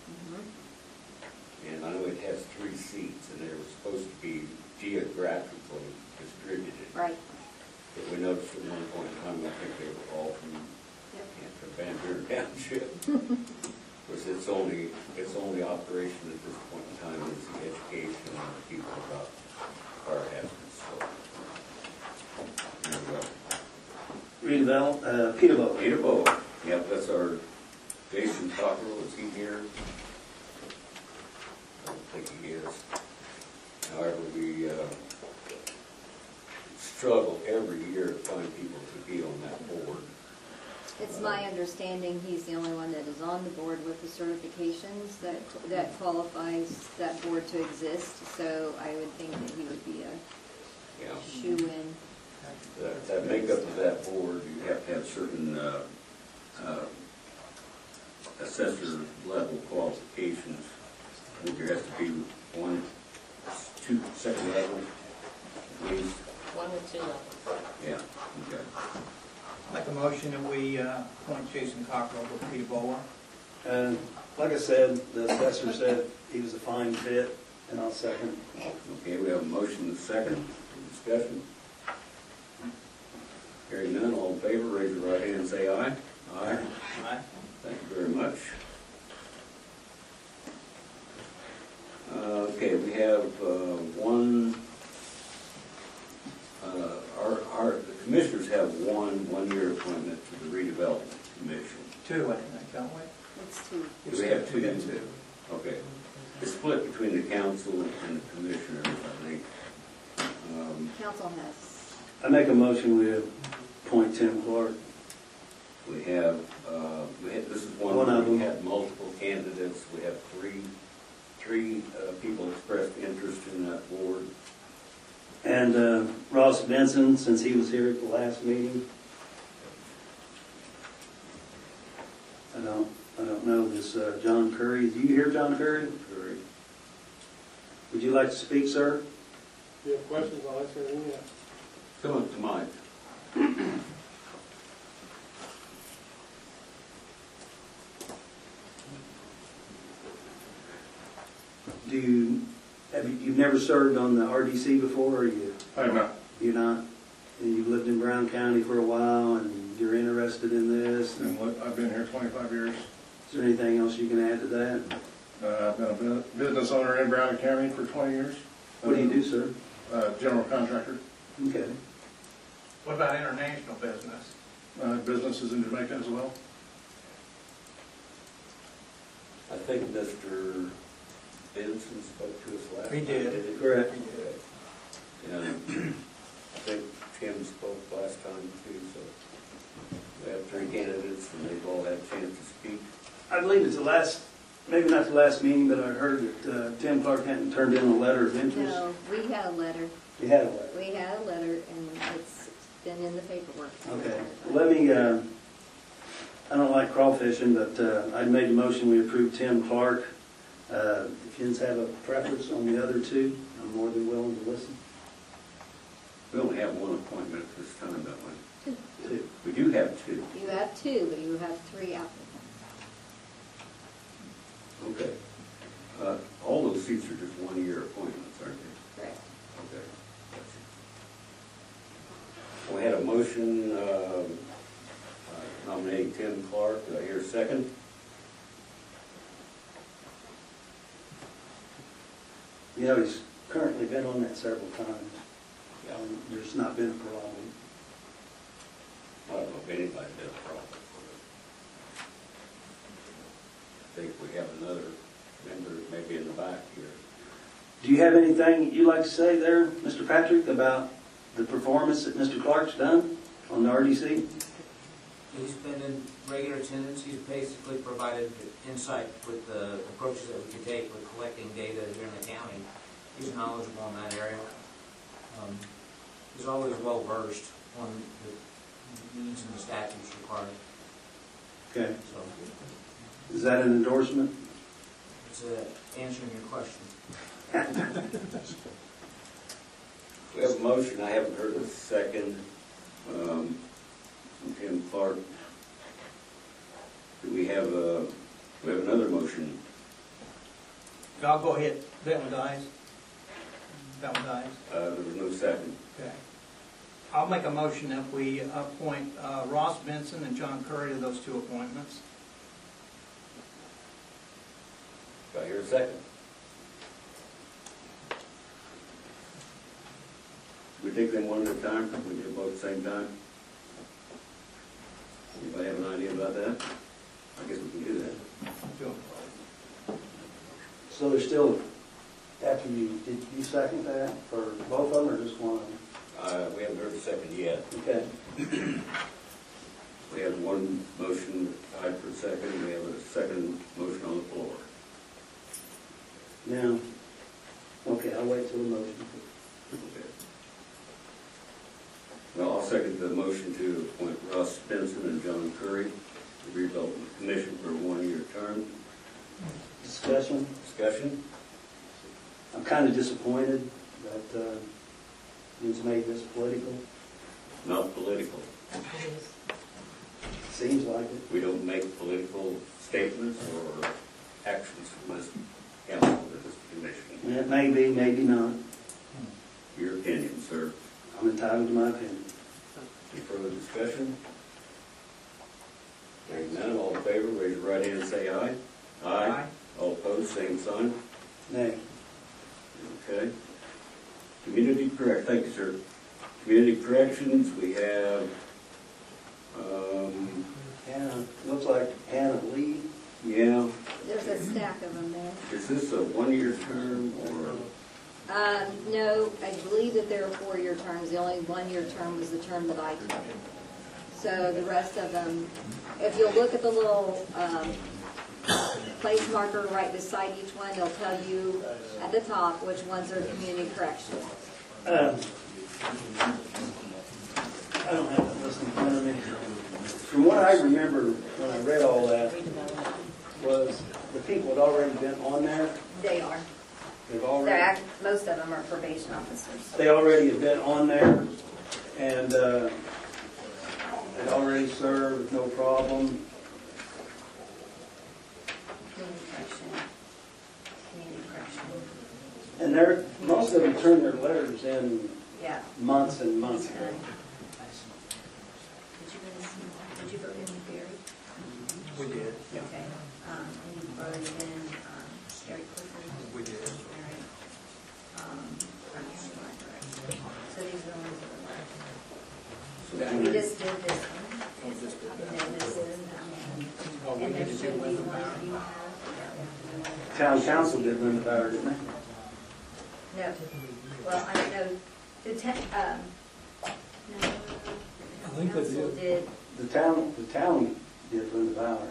And I know it has 3 seats, and they were supposed to be geographically distributed. right. But we noticed at one point in time, I think they were all from Van Buren Township. Of course, its only operation at this point in time is the education of the people about fire hazards. So, there we go. Peterbilt. Peterbilt, yep, that's our Jason Cockrell. Is he here? I don't think he is. However, we struggle every year to find people to It's my understanding he's the only one that is on the board with the certifications that qualifies that board to exist, so I would think that he would be a Yeah. shoe-in. That makeup of that board, you have to have certain assessor level qualifications. I think there has to be 1, 2, second level at least. 1 or 2 levels. Yeah, okay. Make a motion that we appoint Jason Cockrell to Peter Bowler. And like I said, the assessor said he was a fine fit, and I'll second. Okay, we have a motion and a second. Discussion. Hearing none, all in favor, raise your right hand and say aye. Aye. Aye. Thank you very much. Okay, we have one, the commissioners have one-year appointment to the redevelopment commission. 2, I think, don't we? It's two. Do we have 2? We got 2. Okay. It's split between the council and the commissioners, I think. Council has, I make a motion we appoint Tim Clark. We have, this is one One where of we them. have multiple candidates. We have three people expressed interest in that board. And Ross Benson, since he was here at the last meeting. I don't know this John Curry. Do you hear John Curry? Curry. Would you like to speak, sir? If you have questions, I'll answer them, yeah. Come up to Mike. You've never served on the RDC before, or you? I have not. You're not? And you've lived in Brown County for a while, and you're interested in this? And I've been here 25 years. Is there anything else you can add to that? I've been a business owner in Brown County for 20 years. What do you do, sir? General contractor. Okay. What about international business? Businesses in Jamaica as well. I think Mr. Benson spoke to us last He night. did. Correct. And I think Tim spoke last time too, so we have 3 candidates and they've all had a chance to speak. I believe it's the last, maybe not the last meeting, but I heard that Tim Clark hadn't turned in a letter of interest. no, we had a letter. You had a letter. We had a letter, and it's been in the paperwork. Okay. Let me, I don't like crawfishing, but I made a motion, we approve Tim Clark. If you have a preference on the other 2, I'm more than willing to listen. We only have 1 appointment at this time, don't we? 2. We do have 2. You have 2, but you have 3 applicants. Okay. All those seats are just 1-year appointments, aren't they? Correct. Okay. We had a motion nominating Tim Clark. Do I hear a second? You know, he's currently been on that several times. There's not been a problem. I don't know if anybody's got a problem with it. I think we have another member maybe in the back here. Do you have anything you'd like to say there, Mr. Patrick, about the performance that Mr. Clark's done on the RDC? He's been in regular attendance. He's basically provided insight with the approaches that we could take with collecting data here in the county. He's knowledgeable in that area. He's always well versed on the needs and the statutes required. Okay. So Is that an endorsement? it's answering your question. We have a motion. I haven't heard a second from Tim Clark. Do we have another motion? I'll go ahead. That one dies. That one dies. There was no second. Okay. I'll make a motion that we appoint Ross Benson and John Curry to those 2 appointments. Do I hear a second? We take them one at a time? We do both at the same time? Anybody have an idea about that? I guess we can do that. So there's still, after did you second that for both of them or just one of them? We haven't heard a second yet. Okay. We We have one motion tied for second, we have a second motion on the floor. Now, okay, I'll wait till the motion. Okay. Well, I'll second the motion to appoint Russ Benson and John Curry to the redevelopment commission for a one-year term. Discussion? Discussion? I'm kind of disappointed that he's made this political. Not political. Seems like it. We don't make political statements or actions from this council or this commission. It may be, maybe not. Your opinion, sir. I'm entitled to my opinion. Any further discussion? Hearing none, all in favor, raise your right hand and say aye. Aye. All opposed, same sign. Nay. Okay. Thank you, sir. Community corrections, we have, Hannah, looks like Hannah Lee. yeah, There's a stack of them there. is this a one-year term or? No, I believe that there are 4-year terms. The only 1-year term was the term that I took. So the rest of them, if you'll look at the little place marker right beside each one, they'll tell you at the top which ones are community corrections. I don't have that list in front of me. From what I remember when I read all that, was the people had already been on there. They are. They've already, Most of them are probation officers. they already have been on there, and they already served, no problem. Community correction. Community correction. And most of them turned their letters in Yeah. months and months ago. Did you vote in Gary? We did. Okay. And you voted in Gary Clifford? We did. All right. So these are the ones that are left. We just did this one. And then this is, and there should be one you have. Town council did Linda Bauer, didn't they? No. Well, I don't know. The no. I think they Council did. The town did Linda Bauer.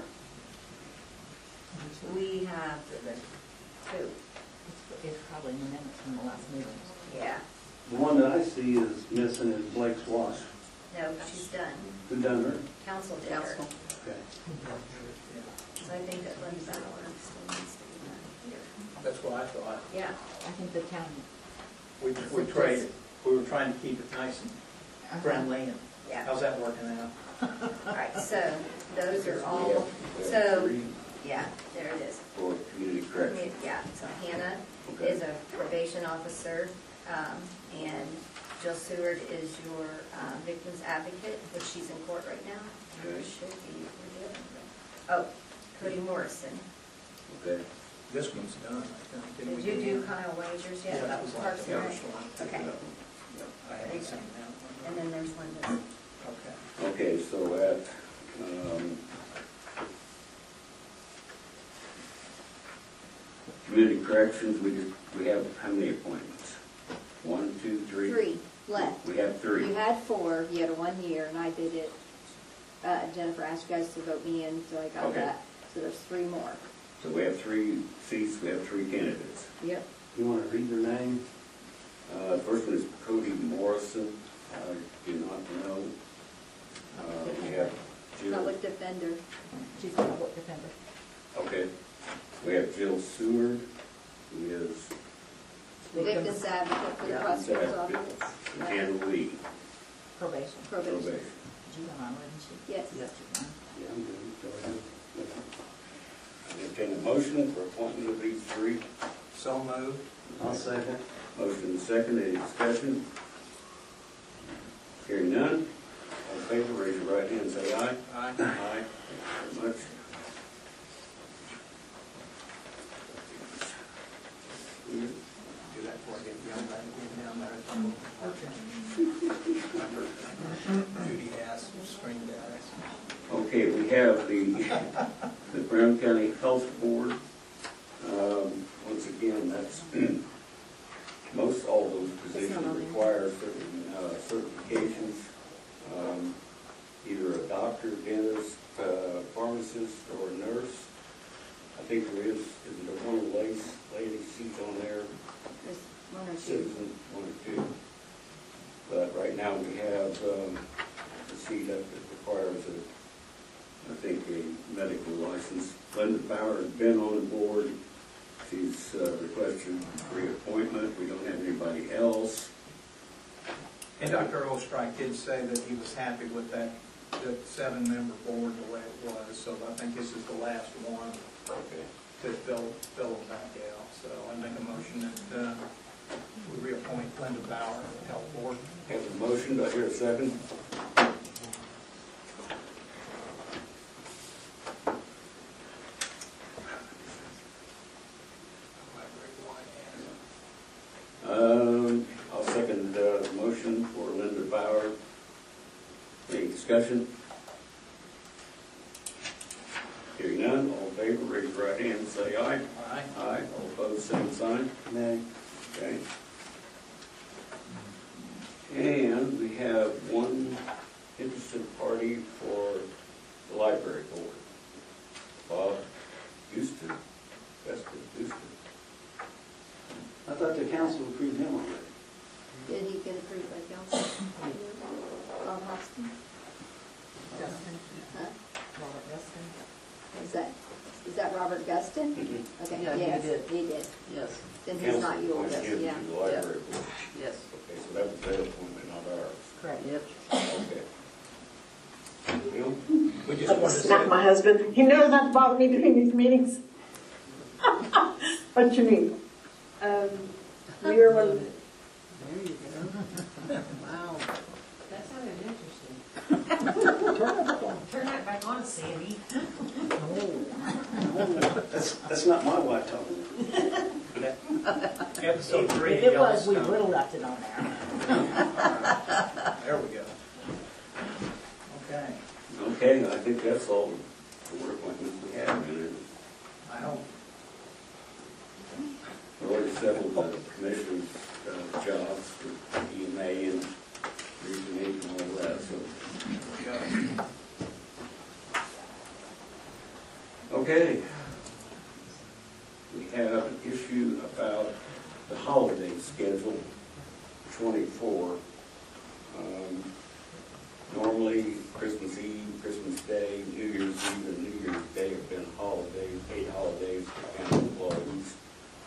We have two. It's probably in the minutes from the last meeting. Yeah. The one that I see is missing is Blake Swash. No, she's done. Who done her? Council did her. Council. Okay. So I think that Linda Bauer still needs to be done here. That's what I thought. Yeah. I think the town. We traded. We were trying to keep it nice and friendly, and Yeah. how's that working out? All right, so those are all, We have so, three yeah, there it is. for community corrections. Yeah, so Hannah Okay. is a probation officer, and Jill Seward is your victim's advocate, which she's in court right now. Okay. Should be reviewing. Oh, Cody Morrison. Okay. This one's done, I think. Didn't Did we you do Kyle Wagers yet? Yeah, that was like Parks the and Rec? first one. Okay, I haven't seen that one. and then there's one that's, Okay. Okay, so at, community corrections, we have how many appointments? 1, 2, 3? 3 left. We have 3. You had 4, you had a 1 year, and I did it. Jennifer asked you guys to vote me in, so I got Okay. that. So there's 3 more. So we have 3 seats, we have 3 candidates. Yep. You want to read their name? The first one is Cody Morrison. I do not know. We have Jill. Public defender. She's a public defender. Okay. We have Jill Seward, who is Victim's advocate for the prosecutor's office. and Hannah Lee, Probation. Probation. probation. She went on, wasn't she? Yes. Yes. Yeah, I'm good. Go ahead. I entertain a motion for appointment of these 3. So moved. I'll second. Motion second, any discussion? Hearing none, all in favor, raise your right hand and say aye. Aye. Aye. Thank you very much. Do that before I get young, down there. Judy has screened that. Okay, we have the Brown County Health Board. Once again, that's, most all those positions require certain certifications. either a doctor, dentist, pharmacist, or a nurse. I think there isn't there one lady seat on there? There's one or two. Citizen, one or two. But right now we have a seat that requires I think a medical license. Linda Bauer has been on the board. She's requested reappointment. We don't have anybody else. And Dr. Ostrike did say that he was happy with that, the 7-member board the way it was, so I think this is the last one to fill them back out. So I make a motion that we reappoint Linda Bauer to the health board. Have a motion, do I hear a second? I'll second the motion for Linda Bauer. Any discussion? Hearing none, all in favor, raise your right hand and say aye. Aye. Aye. All opposed, same sign. Nay. Okay. And we have one interested party for the library board. Bob Houston, Houston. I thought the council approved him already. Did he get approved by council? Bob Hostin? Justin, Huh? Robert Justin. Is that Robert Guston? Okay, Yeah, he yes, did. he did. Yes, Then he's not Council yours, appointed him yeah. to the library board. yes. Okay, so that was their appointment, not ours. Correct. Yep. Okay. Bill? We just wanted to say. Not my husband. He knows not to bother me during these meetings. What you mean? We were one. There you go. Wow. That sounded interesting. Turn that back on, Sandy. That's not my wife talking. Episode 3. If it was, we Yellowstone. would have left it on there. There we go. Okay. Okay, I think that's all the board appointments we have. And I hope. we already settled the commission's jobs for EMA and Region 8 and all that, so. Okay. We have an issue about the holiday schedule, 24. Normally, Christmas Eve, Christmas Day, New Year's Eve, and New Year's Day have been holidays, paid holidays for county employees.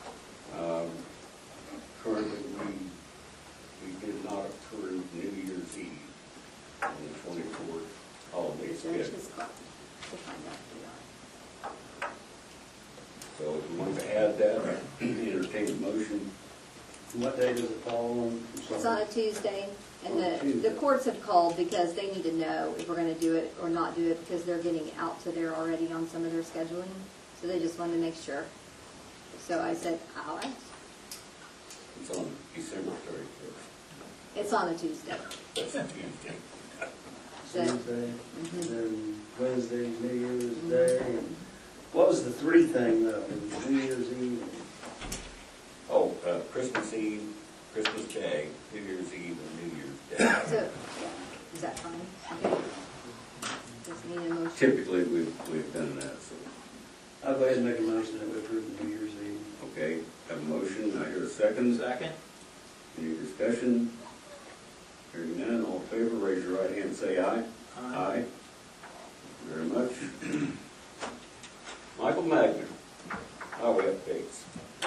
Currently, we did not approve New Year's Eve on the 24th holiday Judge schedule. is called to find out who they are. So if you want to add that, entertain a motion. What day does it fall on? It's on a Tuesday, and On the Tuesday. courts have called because they need to know if we're gonna do it or not do it, because they're getting out to there already on some of their scheduling, so they just wanted to make sure. So I said, I'll ask. It's on December 31st. It's on a Tuesday. That's a Tuesday. So, Tuesday, mhm. and then Wednesday, New Year's Day. and What was the three thing though? It was New Year's Eve. Oh, Christmas Eve, Christmas Day, New Year's Eve, and New Year's Day. So, yeah, is that fine? Okay. Just need a motion. Typically, we've done that, so, I'll go ahead and make a motion that we approve the New Year's Eve. okay, have a motion, I hear a second. Second. Any discussion? Hearing none, all in favor, raise your right hand and say aye. Aye. Very much. Michael Magner, highway updates.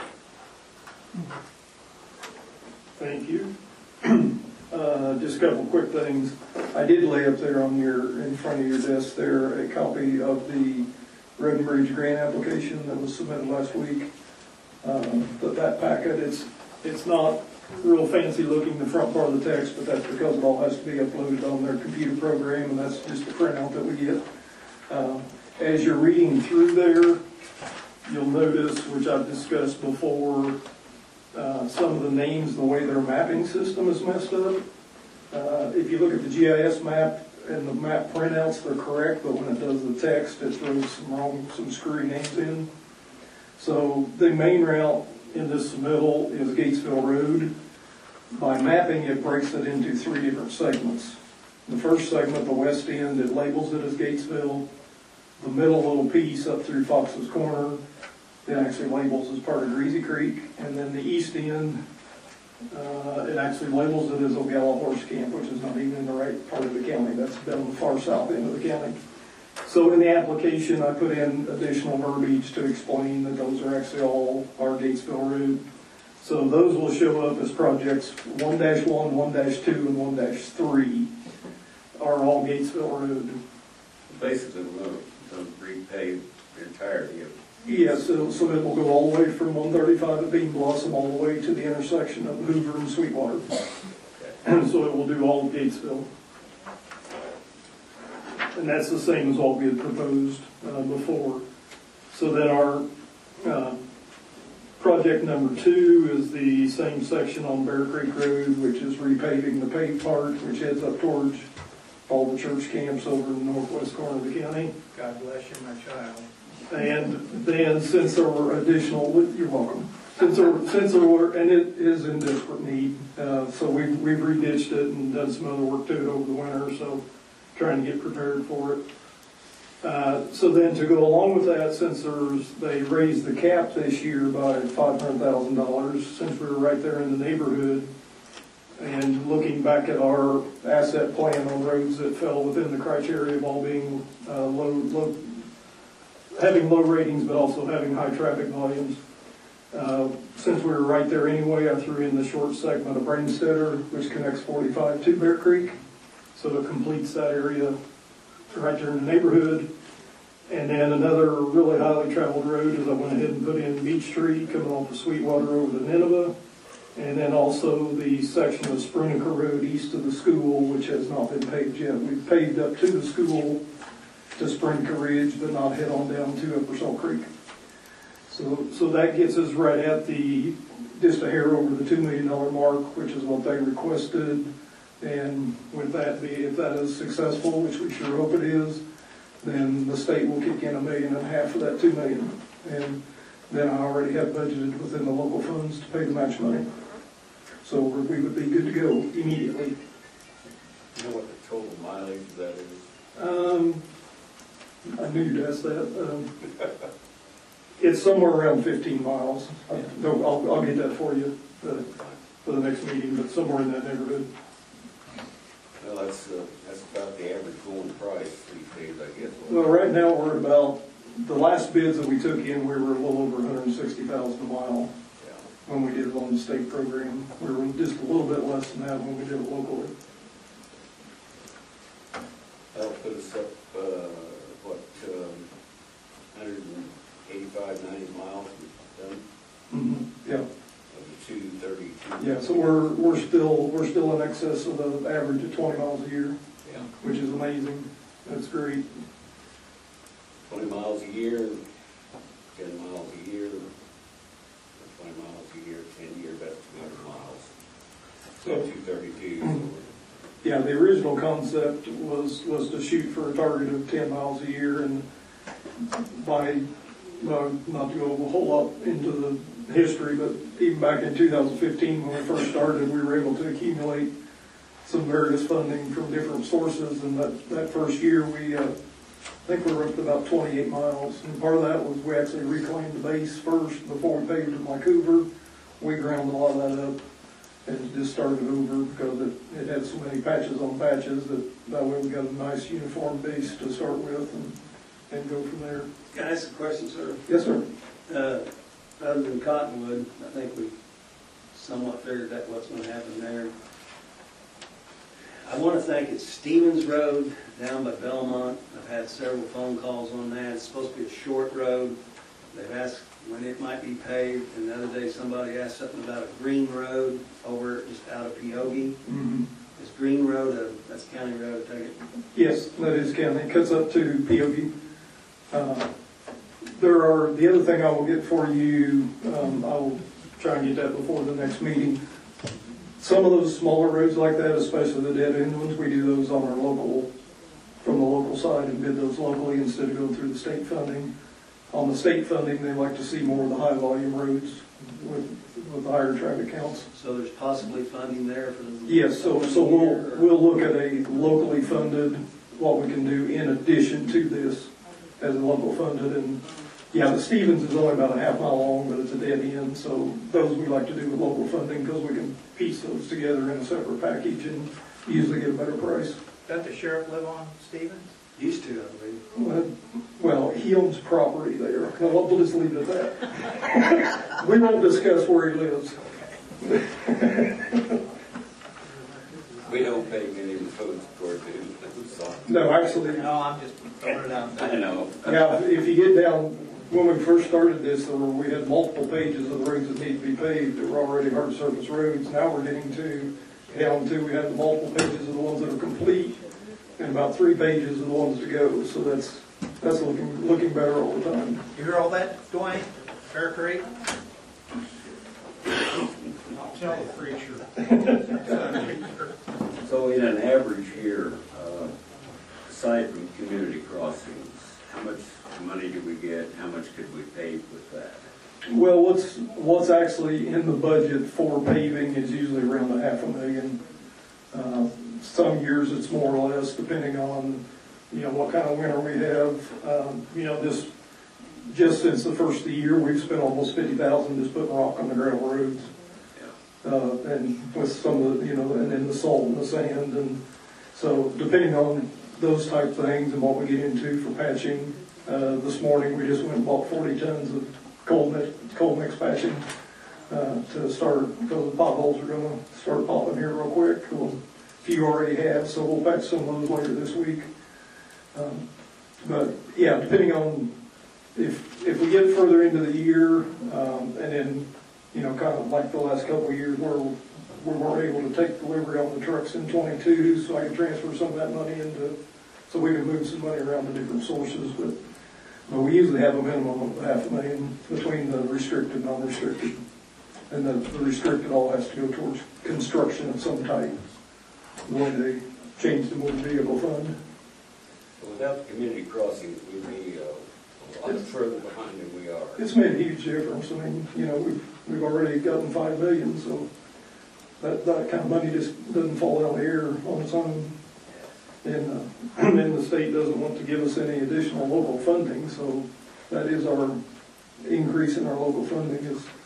Thank you. Just a couple quick things. I did lay up there in front of your desk there, a copy of the Road and Bridge grant application that was submitted last week. That packet, it's not real fancy looking, the front part of the text, but that's because it all has to be uploaded on their computer program, and that's just a printout that we get. As you're reading through there, you'll notice, which I've discussed before, some of the names, the way their mapping system is messed up. If you look at the GIS map and the map printouts, they're correct, but when it does the text, it throws some screwy names in. So the main route in this submittal is Gatesville Road. By mapping, it breaks it into 3 different segments. The first segment, the west end, it labels it as Gatesville. The middle little piece up through Fox's Corner, it actually labels as part of Greasy Creek. And then the east end, it actually labels it as Ogalla Horse Camp, which is not even in the right part of the county. That's down the far south end of the county. So in the application, I put in additional verbiage to explain that those are actually all our Gatesville Road. So those will show up as projects 1-1, 1-2, and 1-3 are all Gatesville Road. Basically, we're going to repave the entirety of it. Yes, so it will go all the way from 135 at Bean Blossom all the way to the intersection of Hoover and Sweetwater. And so it will do all of Gatesville. And that's the same as what we had proposed before. So then our project number 2 is the same section on Bear Creek Road, which is repaving the paved part, which heads up towards all the church camps over in the northwest corner of the county. God bless you, my child. And then since there were additional, you're welcome, since there were, and it is in desperate need, so we've reditched it and done some other work to it over the winter, so trying to get prepared for it. So then to go along with that, since they raised the cap this year by $500,000, since we were right there in the neighborhood, and looking back at our asset plan on roads that fell within the criteria of all being having low ratings, but also having high traffic volumes. Since we were right there anyway, I threw in the short segment of Brainstetter, which connects 45 to Bear Creek. So it completes that area right there in the neighborhood. And then another really highly traveled road is I went ahead and put in Beech Tree coming off of Sweetwater over to Nineveh. And then also the section of Sprunica Road east of the school, which has not been paved yet. We've paved up to the school to Sprunica Ridge, but not head on down to Upper Salt Creek. So that gets us right at just a hair over the $2 million mark, which is what they requested. And with that, if that is successful, which we sure hope it is, then the state will kick in $1.5 million for that $2 million. And then I already have budgeted within the local funds to pay the match money. So we would be good to go immediately. You know what the total mileage of that is? I knew you'd ask that. It's somewhere around 15 miles. I'll get that for you for the next meeting, but somewhere in that neighborhood. Well, that's about the average going price these days, I guess. Well, right now we're at about, the last bids that we took in, we were a little over 160,000 a mile. Yeah. When we did it on the state program. We were just a little bit less than that when we did it locally. That'll put us up, 185, 90 miles done? Mm-hmm. Yeah. Of the 232. Yeah, so we're still in excess of the average of 20 miles a year. Yeah. Which is amazing. That's great. 20 miles a year, 10 miles a year, 20 miles a year, 10 years, that's 200 miles. So 232. Yeah, the original concept was to shoot for a target of 10 miles a year, and by, not to go a whole lot into the history, but even back in 2015 when we first started, we were able to accumulate some various funding from different sources, and that first year I think we were up to about 28 miles, and part of that was we actually reclaimed the base first before we paved it like Hoover. We ground a lot of that up and just started over because it had so many patches on patches that way we got a nice uniform base to start with and go from there. Can I ask a question, sir? Yes, sir. Other than Cottonwood, I think we somewhat figured out what's going to happen there. I want to thank it's Stevens Road down by Belmont. I've had several phone calls on that. It's supposed to be a short road. They've asked when it might be paved, and the other day somebody asked something about a green road over just out of Peogue. Mm-hmm. Is Green Road, that's county road, I take it? Yes, that is county. It cuts up to Peogue. The other thing I will get for you, I will try and get that before the next meeting. Some of those smaller roads like that, especially the dead end ones, we do those on from the local side and bid those locally instead of going through the state funding. on the state funding, they like to see more of the high volume roads with higher traffic counts. So there's possibly funding there for the. Yes, so we'll look at a locally funded, what we can do in addition to this as a local funded. And yeah, the Stevens is only about a half mile long, but it's a dead end, so those we like to do with local funding because we can piece those together in a separate package and usually get a better price. Does the sheriff live on Stevens? Used to, I believe. Well, he owns property there. We'll just leave it at that. We won't discuss where he lives. We don't pay any roads toward him. No, actually. No, I'm just throwing it out there. I know. Yeah, if you get down, when we first started this, we had multiple pages of the roads that need to be paved that were already hard surface roads. Now we're getting down to, we have the multiple pages of the ones that are complete and about 3 pages of the ones to go. So that's looking better all the time. You hear all that, Dwayne? Bear Creek? I'll tell the preacher. So in an average year, aside from community crossings, how much money do we get? How much could we pave with that? Well, what's actually in the budget for paving is usually around $500,000. Some years it's more or less, depending on, what kind of winter we have. Just since the first of the year, we've spent almost $50,000 just putting rock on the gravel roads. And with some of the, and then the salt and the sand. And so depending on those type things and what we get into for patching, this morning we just went and bought 40 tons of cold mix patching to start, because the potholes are going to start popping here real quick. Well, a few already have, so we'll patch some of those later this week. But yeah, depending on if we get further into the year, and then kind of like the last couple of years where we weren't able to take delivery on the trucks in 22, so I can transfer some of that money into, so we can move some money around to different sources. But we usually have a minimum of $500,000 between the restricted and non-restricted. And the restricted all has to go towards construction of some type, the way they changed the motor vehicle fund. So without the community crossings, we'd be a lot further behind than we are. It's made a huge difference. I mean, we've already gotten $5 million, so that kind of money just doesn't fall out of the air on its own. And then the state doesn't want to give us any additional local funding, so that is our increase in our local funding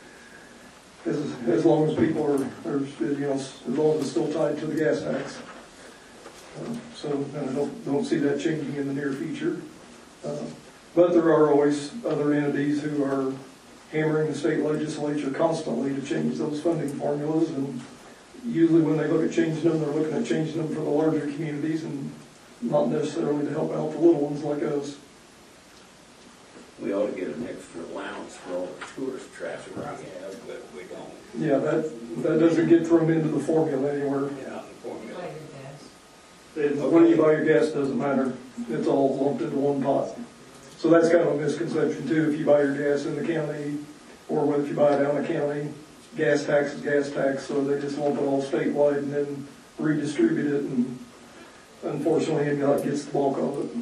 as long as people are as long as it's still tied to the gas tax. So I don't see that changing in the near future. But there are always other entities who are hammering the state legislature constantly to change those funding formulas, and usually when they look at changing them, they're looking at changing them for the larger communities and not necessarily to help out the little ones like us. We ought to get an extra allowance for all the tourist traffic we have, but we don't. Yeah, that doesn't get thrown into the formula anywhere. Yeah, the formula. When you buy your gas, doesn't matter. It's all lumped into one pot. So that's kind of a misconception too. If you buy your gas in the county, or whether if you buy it out of the county, gas tax is gas tax, so they just lump it all statewide and then redistribute it, and unfortunately NDOT gets the bulk of it.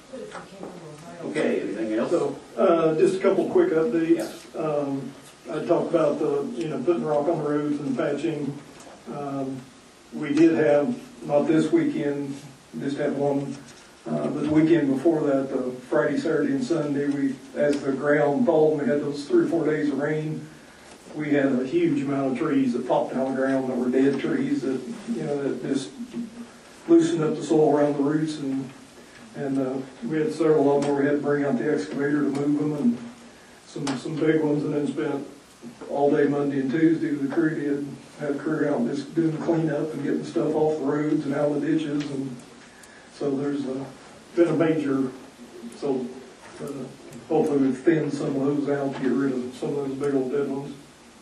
Okay, anything else? So, just a couple quick updates. I talked about putting rock on the roads and patching. We did have, not this weekend, just had one, but the weekend before that, the Friday, Saturday, and Sunday, as the ground thawed and we had those 3 or 4 days of rain, we had a huge amount of trees that popped down the ground that were dead trees that, that just loosened up the soil around the roots, and we had several of them where we had to bring out the excavator to move them, and some big ones, and then spent all day Monday and Tuesday with the crew. Had a crew out just doing cleanup and getting stuff off the roads and out of the ditches, and so there's been a major, so hopefully we've thinned some of those out to get rid of some of those big old dead ones.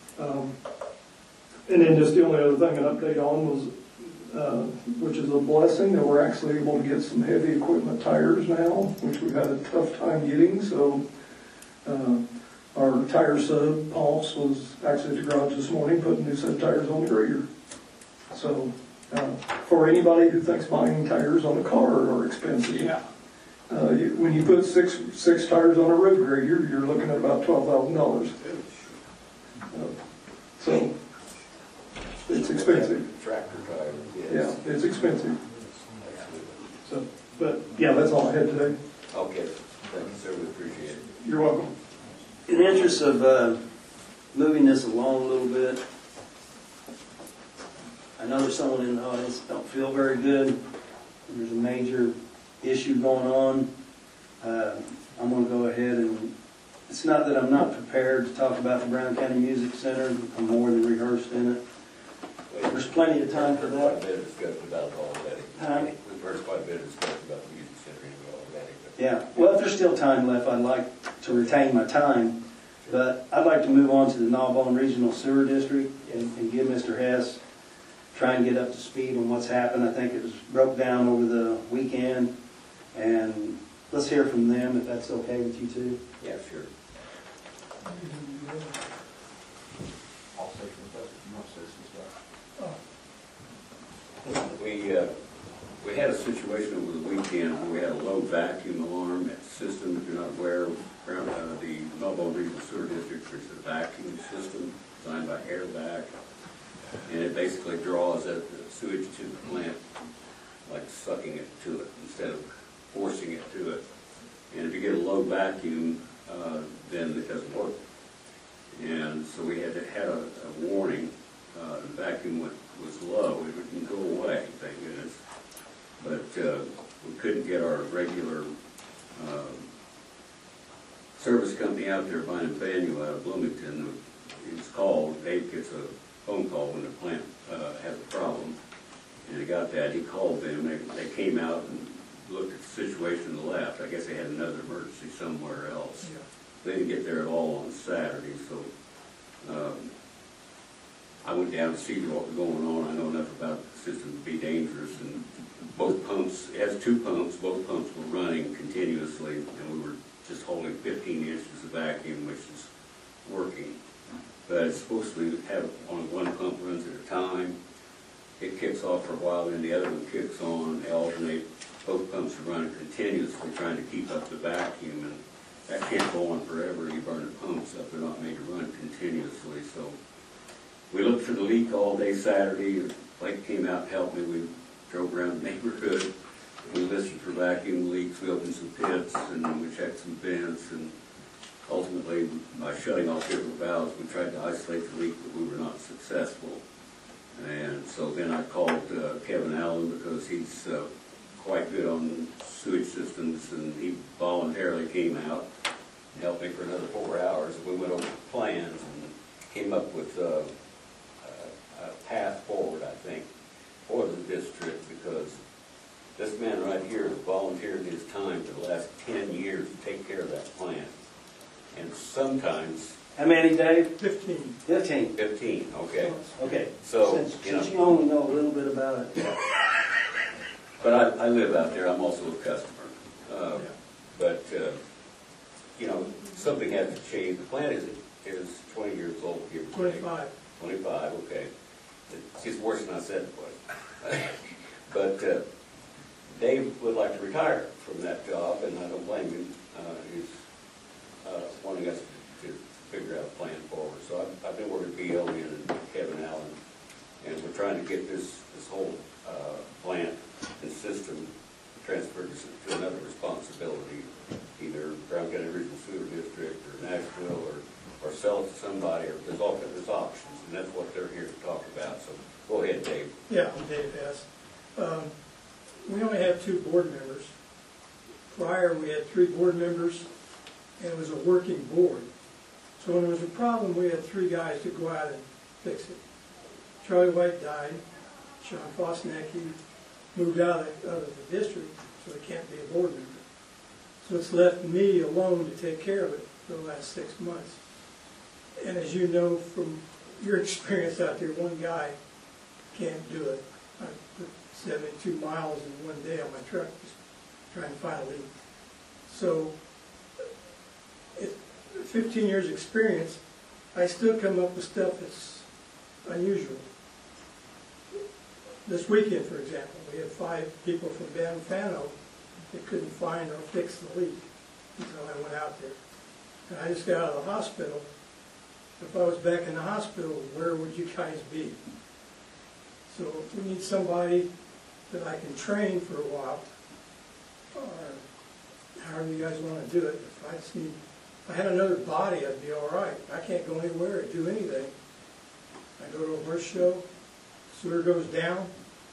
And then just the only other thing an update on was, which is a blessing, that we're actually able to get some heavy equipment tires now, which we've had a tough time getting. So our tire sub, Pulse, was actually at the garage this morning putting new set of tires on the grader. So for anybody who thinks buying tires on a car are expensive, When you put six tires on a road grader, you're looking at about $12,000. So it's expensive. Tractor tire, yes. Yeah, it's expensive. So, but yeah, that's all I had today. Okay, thank you, sir, we appreciate it. You're welcome. In the interest of moving this along a little bit, I know there's someone in the audience that don't feel very good. There's a major issue going on. I'm going to go ahead and, it's not that I'm not prepared to talk about the Brown County Music Center. I'm more than rehearsed in it. There's plenty of time for We've heard that. quite a bit of discussion about it already. Huh? We've heard quite a bit of discussion about the music center already. but- Yeah, well, if there's still time left, I'd like to retain my time, but I'd like to move on to the Narbonne Regional Sewer District and give Mr. Hess, try and get up to speed on what's happened. I think it was broke down over the weekend, and let's hear from them if that's okay with you two. Yeah, sure. We had a situation over the weekend where we had a low vacuum alarm system. If you're not aware, the Narbonne Regional Sewer District is a vacuum system designed by Airvac, and it basically draws the sewage to the plant, like sucking it to it instead of forcing it to it. And if you get a low vacuum, then it doesn't work. And so we had a warning. The vacuum was low. It wouldn't go away, thank goodness. But we couldn't get our regular service company out there, Vine and Faneuil out of Bloomington. He was called. Dave gets a phone call when the plant has a problem. And he got that. He called them. They came out and looked at the situation and left. I guess they had another emergency somewhere else. Yeah. They didn't get there at all on Saturday, so I went down to see what was going on. I know enough about the system to be dangerous, and both pumps, it has two pumps, both pumps were running continuously, and we were just holding 15 inches of vacuum, which is working. But it's supposed to have only one pump runs at a time. It kicks off for a while, then the other one kicks on. They alternate. Both pumps are running continuously, trying to keep up the vacuum, and that can't go on forever. You burn the pumps up; they're not made to run continuously. So we looked for the leak all day Saturday. Blake came out and helped me. We drove around the neighborhood. We listened for vacuum leaks. We opened some pits and we checked some vents. And ultimately, by shutting off different valves, we tried to isolate the leak, but we were not successful. And so then I called Kevin Allen, because he's quite good on sewage systems, and he voluntarily came out and helped me for another 4 hours. We went over the plans and came up with a path forward, I think, for the district, because this man right here has volunteered his time for the last 10 years to take care of that plant. And sometimes... How many, Dave? 15. 15. 15, okay. Okay. So, Since you only know a little bit about it. But I live out there. I'm also a customer. But, something has to change. The plant is 20 years old, give or take. 25. 25, okay. It's just worse than I said it was. But Dave would like to retire from that job, and I don't blame him. He's wanting us to figure out a plan forward. So I've been working with BO and Kevin Allen, and we're trying to get this whole plant and system transferred to another responsibility, either Brown County Regional Sewer District or Nashville, or sell it to somebody, or there's options, and that's what they're here to talk about. So go ahead, Dave. Yeah, I'm Dave Hess. We only have 2 board members. Prior, we had 3 board members, and it was a working board. So when there was a problem, we had 3 guys to go out and fix it. Charlie White died. Sean Fosnacki moved out of the district, so he can't be a board member. So it's left me alone to take care of it for the last 6 months. And as you know from your experience out there, one guy can't do it. I put 72 miles in one day on my truck just trying to find a leak. So, 15 years experience, I still come up with stuff that's unusual. This weekend, for example, we had 5 people from Ben Fano they couldn't find or fix the leak until I went out there. And I just got out of the hospital. If I was back in the hospital, where would you guys be? So we need somebody that I can train for a while, or however you guys want to do it. If I had another body, I'd be all right. I can't go anywhere or do anything. I go to a horse show, sewer goes down,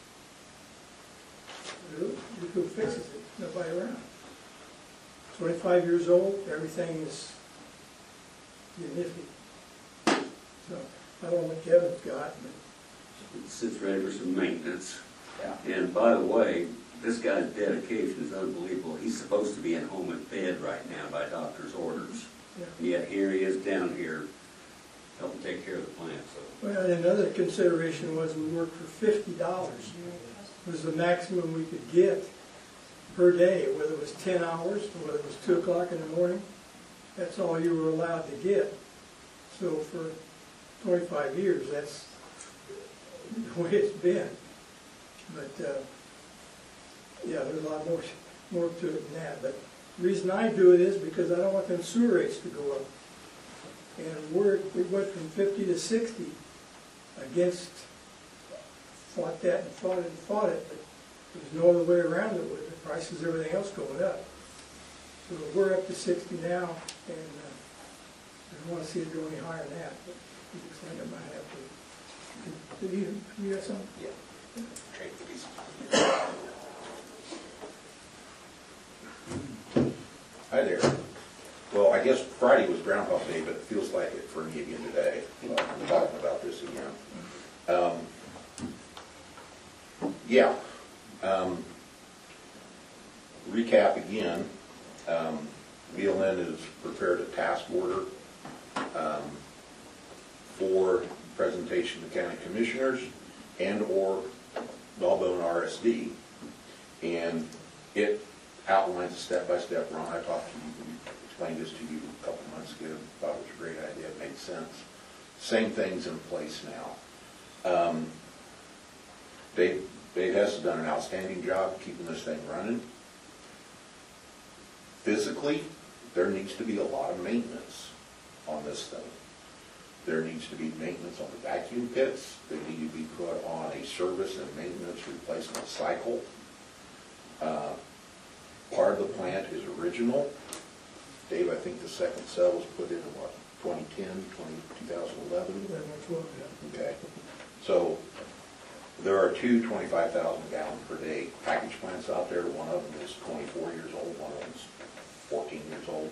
who fixes it? Nobody around. 25 years old, everything is nifty. So, I don't know what Kevin's got, but Sits ready for some maintenance. Yeah. And by the way, this guy's dedication is unbelievable. He's supposed to be at home in bed right now by doctor's orders. yeah. And yet here he is down here helping take care of the plant. So Well, and another consideration was we worked for $50 was the maximum we could get per day, whether it was 10 hours or whether it was 2 o'clock in the morning. That's all you were allowed to get. So for 25 years, that's the way it's been. But, yeah, there's a lot more to it than that. But the reason I do it is because I don't want them sewer rates to go up. And we went from 50 to 60 against, fought that and fought it and fought it, but there's no other way around it with the prices, everything else going up. So we're up to 60 now, and I don't want to see it go any higher than that, but it looks like I might have to. Did you got something? Yeah. Trade please. Hi there. Well, I guess Friday was Groundhog Day, but it feels like it for me again today. I'm talking about this again. Yeah. Recap again. BLN has prepared a task order for presentation to county commissioners and or Dahlbone RSD. And it outlines a step-by-step run. I talked to you, explained this to you a couple months ago. Thought it was a great idea. It made sense. Same thing's in place now. Dave Hess has done an outstanding job keeping this thing running. Physically, there needs to be a lot of maintenance on this thing. There needs to be maintenance on the vacuum pits. They need to be put on a service and maintenance replacement cycle. Part of the plant is original. Dave, I think the second cell was put in what, 2010, 2011? Okay. So there are two 25,000 gallon per day package plants out there. One of them is 24 years old, one of them is 14 years old.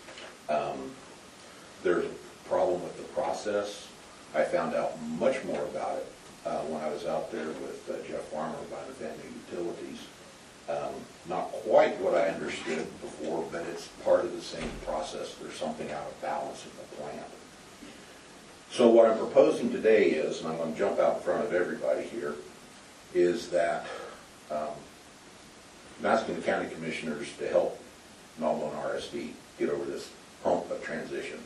There's a problem with the process. I found out much more about it when I was out there with Jeff Farmer by the Family Utilities. Not quite what I understood before, but it's part of the same process. There's something out of balance in the plant. So what I'm proposing today is, and I'm going to jump out in front of everybody here, is that I'm asking the county commissioners to help Dahlbone RSD get over this hump of transition.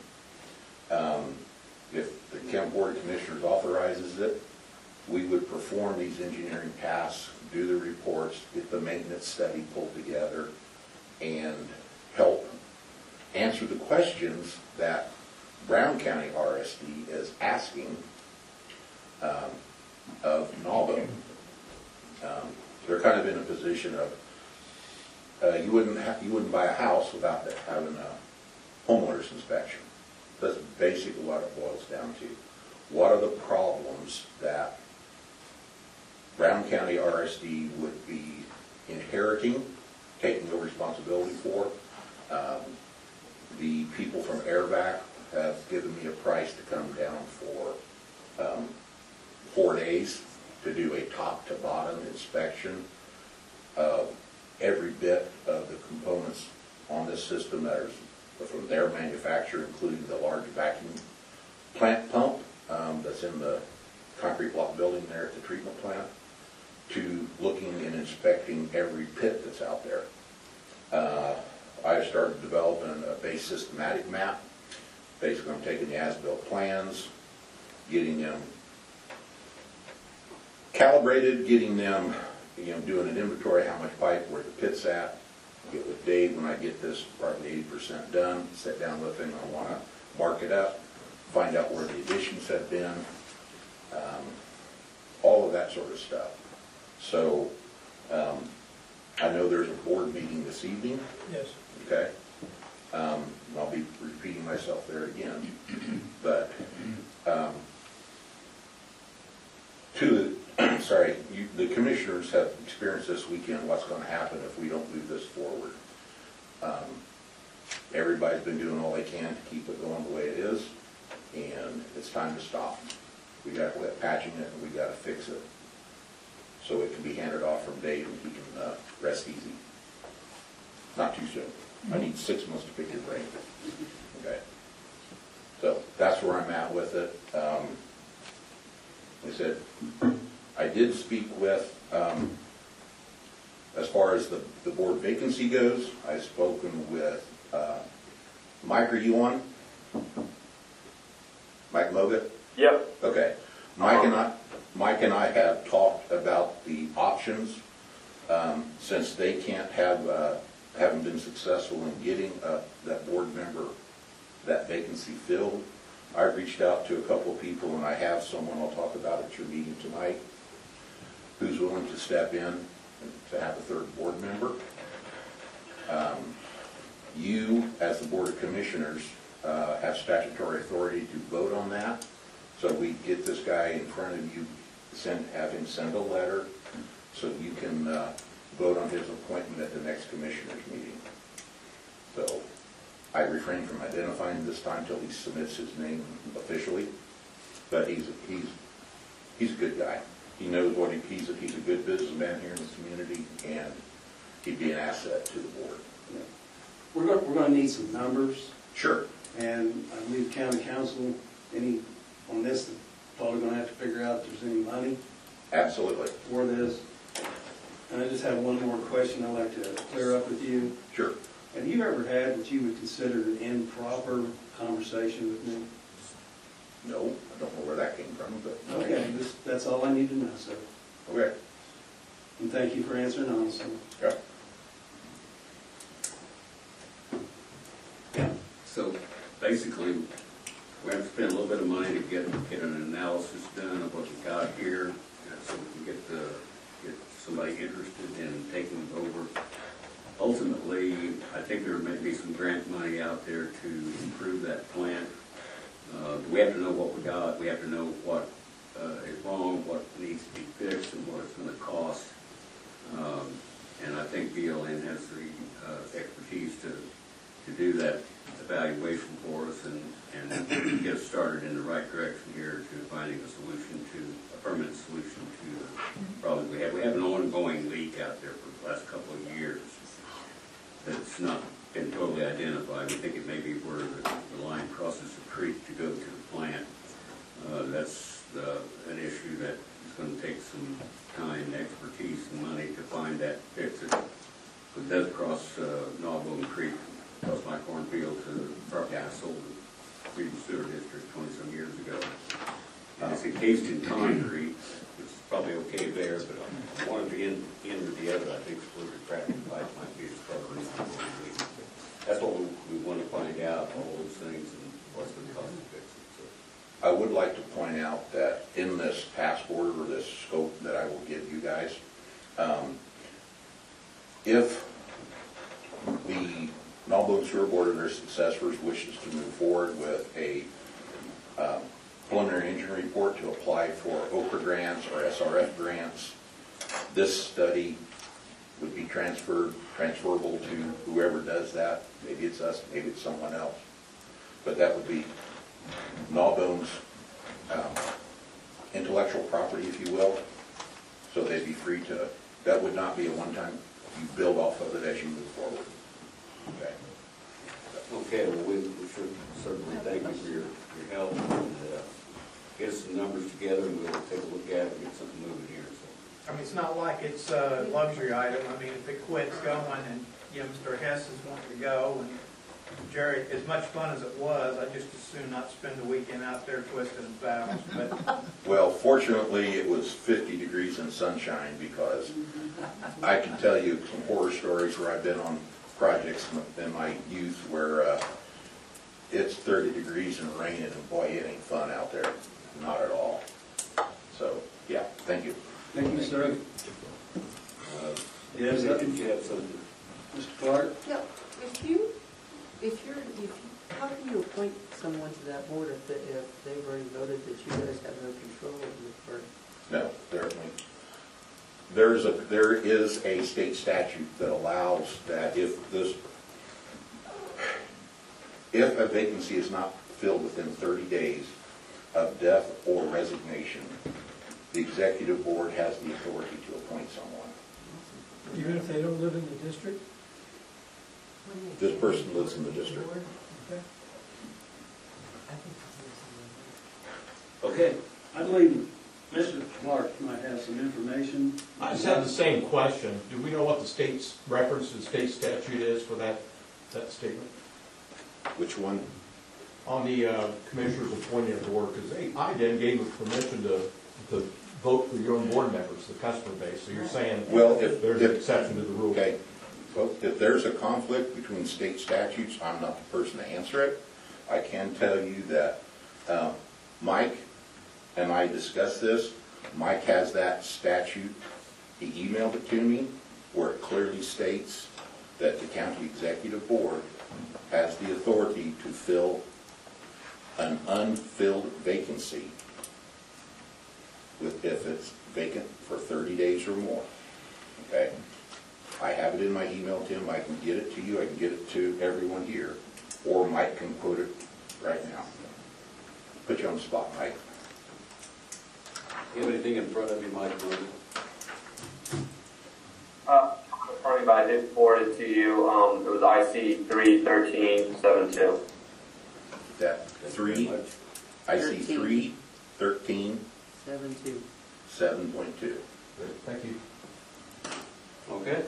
If the county board of commissioners authorizes it, we would perform these engineering tasks, do the reports, get the maintenance study pulled together, and help answer the questions that Brown County RSD is asking of Dahlbone. They're kind of in a position of you wouldn't buy a house without having a homeowner's inspection. That's basically what it boils down to. What are the problems that Brown County RSD would be inheriting, taking the responsibility for? The people from AirVac have given me a price to come down for 4 days to do a top-to-bottom inspection of every bit of the components on this system that are from their manufacturer, including the large vacuum plant pump that's in the concrete block building there at the treatment plant, to looking and inspecting every pit that's out there. I started developing a base systematic map. Basically, I'm taking the as-built plans, getting them calibrated, getting them, doing an inventory, how much pipe, where the pit's at, get with Dave when I get this probably 80% done, sit down with him, I want to mark it up, find out where the additions have been, all of that sort of stuff. So I know there's a board meeting this evening. Yes. Okay. I'll be repeating myself there again, but the commissioners have experienced this weekend what's going to happen if we don't move this forward. Everybody's been doing all they can to keep it going the way it is, and it's time to stop. We got to quit patching it, and we got to fix it so it can be handed off from Dave and he can rest easy. Not too soon. I need 6 months to pick your brain. Okay. So that's where I'm at with it. Like I said, I did speak with, as far as the board vacancy goes, I've spoken with Mike. Are you on? Mike Moga? Yep. Okay. Mike and I have talked about the options, since they haven't been successful in getting that board member, that vacancy filled. I've reached out to a couple of people, and I have someone I'll talk about at your meeting tonight who's willing to step in and to have a third board member. You, as the Board of Commissioners, have statutory authority to vote on that. So we get this guy in front of you, have him send a letter so you can vote on his appointment at the next commissioners meeting. So I refrain from identifying him this time until he submits his name officially. But he's a good guy. He knows what he's a good businessman here in the community, and he'd be an asset to the board. Yeah. We're going to need some numbers. Sure. And I believe county council, on this, probably going to have to figure out if there's any money. Absolutely. For this. And I just have one more question I'd like to clear up with you. Sure. Have you ever had what you would consider an improper conversation with me? No, I don't know where that came from, but. Okay, that's all I need to know, sir. Okay. And thank you for answering honestly. Yeah. So basically, we have to spend a little bit of money to get an analysis done of what we got here, so we can get somebody interested in taking it over. Ultimately, I think there may be some grant money out there to improve that plant. We have to know what we got. We have to know what is wrong, what needs to be fixed, and what it's going to cost. And I think BLN has the expertise to do that evaluation for us and get us started in the right direction here to finding a permanent solution to the problem we have. We have an ongoing leak out there for the last couple of years that's not been totally identified. We think it may be where the line crosses the creek to go to the plant. That's an issue that is going to take some time, expertise, and money to find that, fix it. It does cross Gnawbone Creek, across my cornfield to the property I sold the Freedom Sewer District 20-some years ago. It's encased in concrete. It's probably okay there, but one of the end or the other, I think, split or cracked pipe might be a problem. That's what we want to find out, all those things, and what's going to cost to fix it. So. I would like to point out that in this task order, or this scope that I will give you guys, if the Gnawbone Sewer Board or their successors wishes to move forward with a preliminary engineering report to apply for OPRA grants or SRF grants, this study would be transferable to whoever does that. Maybe it's us, maybe it's someone else. But that would be Gnawbone's intellectual property, if you will. So they'd be free to, that would not be a one-time, you build off of it as you move forward. Okay. Okay, well, we should certainly thank you for your help, and get some numbers together, and we'll take a look at it and get something moving here. So. I mean, it's not like it's a luxury item. I mean, if it quits going and, Mr. Hess is wanting to go, and Jerry, as much fun as it was, I'd just as soon not spend the weekend out there twisting valves. But well, fortunately, it was 50 degrees and sunshine because I can tell you some horror stories where I've been on projects in my youth where it's 30 degrees and raining, and boy, it ain't fun out there. Not at all. So, yeah, thank you. Thank you, sir. Yes, Did you have something? Mr. Clark? Yeah, how can you appoint someone to that board if they've already voted that you guys have no control over the board? No, certainly. There is a state statute that allows that if a vacancy is not filled within 30 days of death or resignation, the executive board has the authority to appoint someone. Even if they don't live in the district? This person lives in the district. Okay. Okay, I believe Mr. Clark might have some information. I just have the same question. Do we know what the state's reference to the state statute is for that statement? Which one? On the commissioners appointing a board, because I then gave them permission to vote for your own board members, the customer base. So you're saying if there's an exception to the rule. Okay. Well, if there's a conflict between state statutes, I'm not the person to answer it. I can tell you that Mike and I discussed this. Mike has that statute. He emailed it to me where it clearly states that the county executive board has the authority to fill an unfilled vacancy if it's vacant for 30 days or more. Okay? I have it in my email to him. I can get it to you. I can get it to everyone here. Or Mike can quote it right now. Put you on the spot, Mike. You have anything in front of you, Mike? Attorney, but I did forward it to you. It was IC 31372. That 3, IC 3, 13, 7-2. 7.2. Thank you. Okay.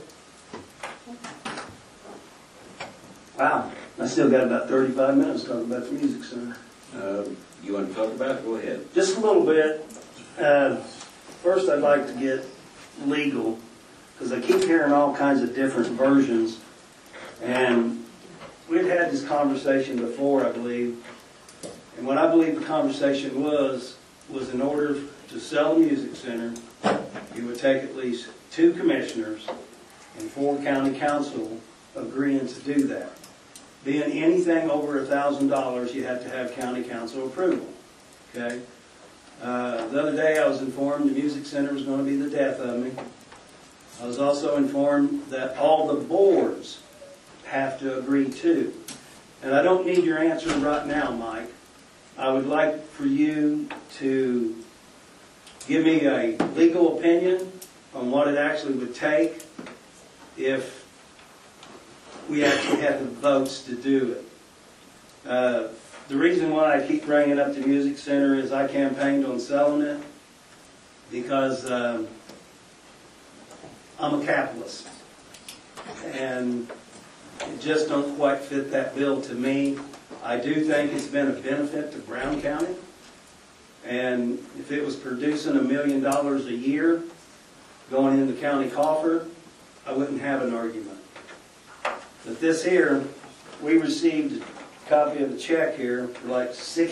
Wow, I still got about 35 minutes talking about the music center. You want to talk about it? Go ahead. Just a little bit. First, I'd like to get legal, because I keep hearing all kinds of different versions. And we've had this conversation before, I believe. And what I believe the conversation was in order to sell a music center, you would take at least 2 commissioners and 4 county council agreeing to do that. Being anything over $1,000, you have to have county council approval. Okay? The other day I was informed the music center was going to be the death of me. I was also informed that all the boards have to agree too. And I don't need your answer right now, Mike. I would like for you to give me a legal opinion on what it actually would take if we actually had the votes to do it. The reason why I keep bringing up the music center is I campaigned on selling it because I'm a capitalist. And it just don't quite fit that bill to me. I do think it's been a benefit to Brown County. And if it was producing $1 million a year going in the county coffer, I wouldn't have an argument. But this here, we received a copy of the check here for like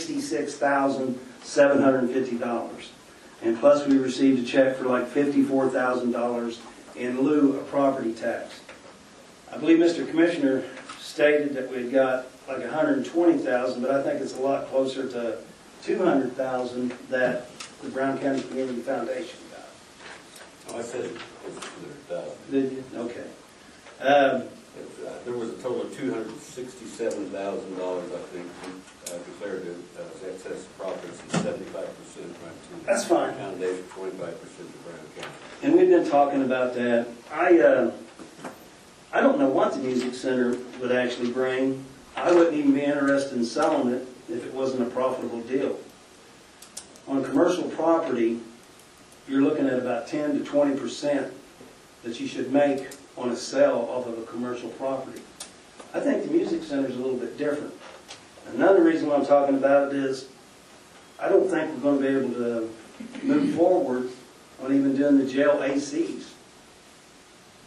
$66,750. And plus we received a check for like $54,000 in lieu of property tax. I believe Mr. Commissioner stated that we'd got like $120,000, but I think it's a lot closer to $200,000 that the Brown County Community Foundation got. Oh, I said it's $200,000. Did you? Okay. There was a total of $267,000, I think, declared as excess profits, and 75% went to That's fine. the foundation, 25% to Brown County. And we've been talking about that. I don't know what the music center would actually bring. I wouldn't even be interested in selling it if it wasn't a profitable deal. On commercial property, you're looking at about 10 to 20% that you should make on a sale off of a commercial property. I think the music center is a little bit different. Another reason why I'm talking about it is I don't think we're going to be able to move forward on even doing the jail ACs.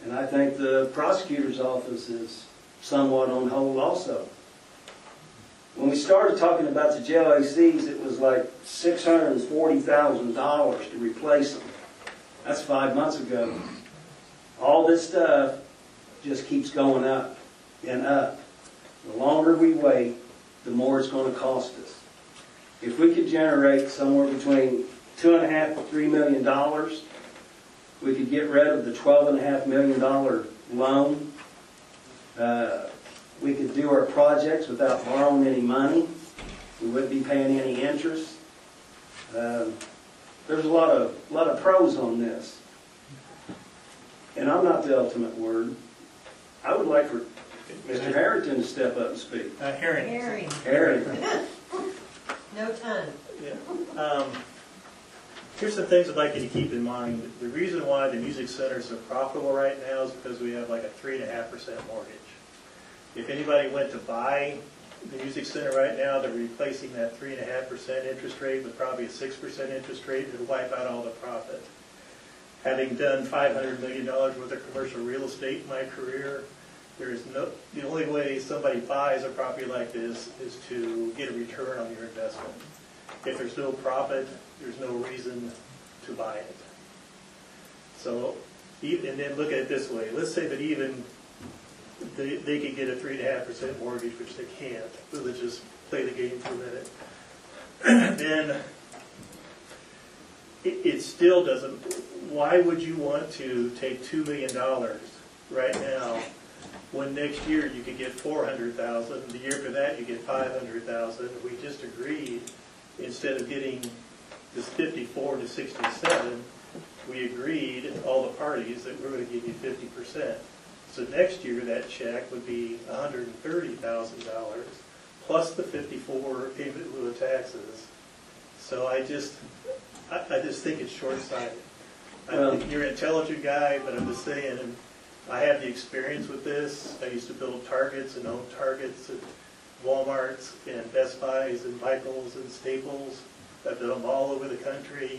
And I think the prosecutor's office is somewhat on hold also. When we started talking about the jail ACs, it was like $640,000 to replace them. That's 5 months ago. All this stuff just keeps going up and up. The longer we wait, the more it's going to cost us. If we could generate somewhere between $2.5 to $3 million, we could get rid of the $12.5 million loan. We could do our projects without borrowing any money. We wouldn't be paying any interest. There's a lot of pros on this. And I'm not the ultimate word. I would like for Mr. Harrington to step up and speak. Harrington. Harrington. No ton. Yeah. Here's some things I'd like you to keep in mind. The reason why the music center is so profitable right now is because we have like a 3.5% mortgage. If anybody went to buy the music center right now, they're replacing that 3.5% interest rate with probably a 6% interest rate. It'll wipe out all the profit. Having done $500 million worth of commercial real estate in my career, the only way somebody buys a property like this is to get a return on your investment. If there's no profit, there's no reason to buy it. So, and then look at it this way. Let's say that even they could get a 3.5% mortgage, which they can't. So let's just play the game for a minute. Then it still doesn't. Why would you want to take $2 million right now when next year you could get $400,000? The year for that you get $500,000. We just agreed, instead of getting this 54 to 67, we agreed, all the parties, that we're going to give you 50%. So next year that check would be $130,000 plus the 54 payment in lieu of taxes. So I just think it's short-sighted. I think you're an intelligent guy, but I'm just saying, and I have the experience with this. I used to build Targets and own Targets at Walmarts and Best Buys and Michaels and Staples. I've done them all over the country.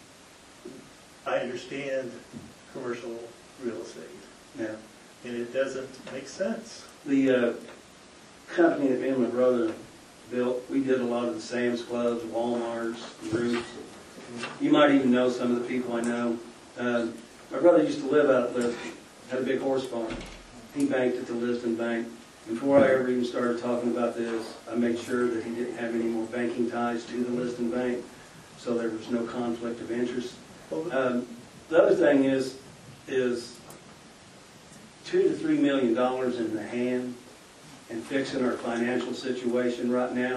I understand commercial real estate. Yeah. And it doesn't make sense. The company that me and my brother built, we did a lot of the Sam's Clubs, Walmarts, Roots. You might even know some of the people I know. My brother used to live out at Liston, had a big horse farm. He banked at the Liston Bank. Before I ever even started talking about this, I made sure that he didn't have any more banking ties to the Liston Bank, so there was no conflict of interest. The other thing is $2 to $3 million in the hand and fixing our financial situation right now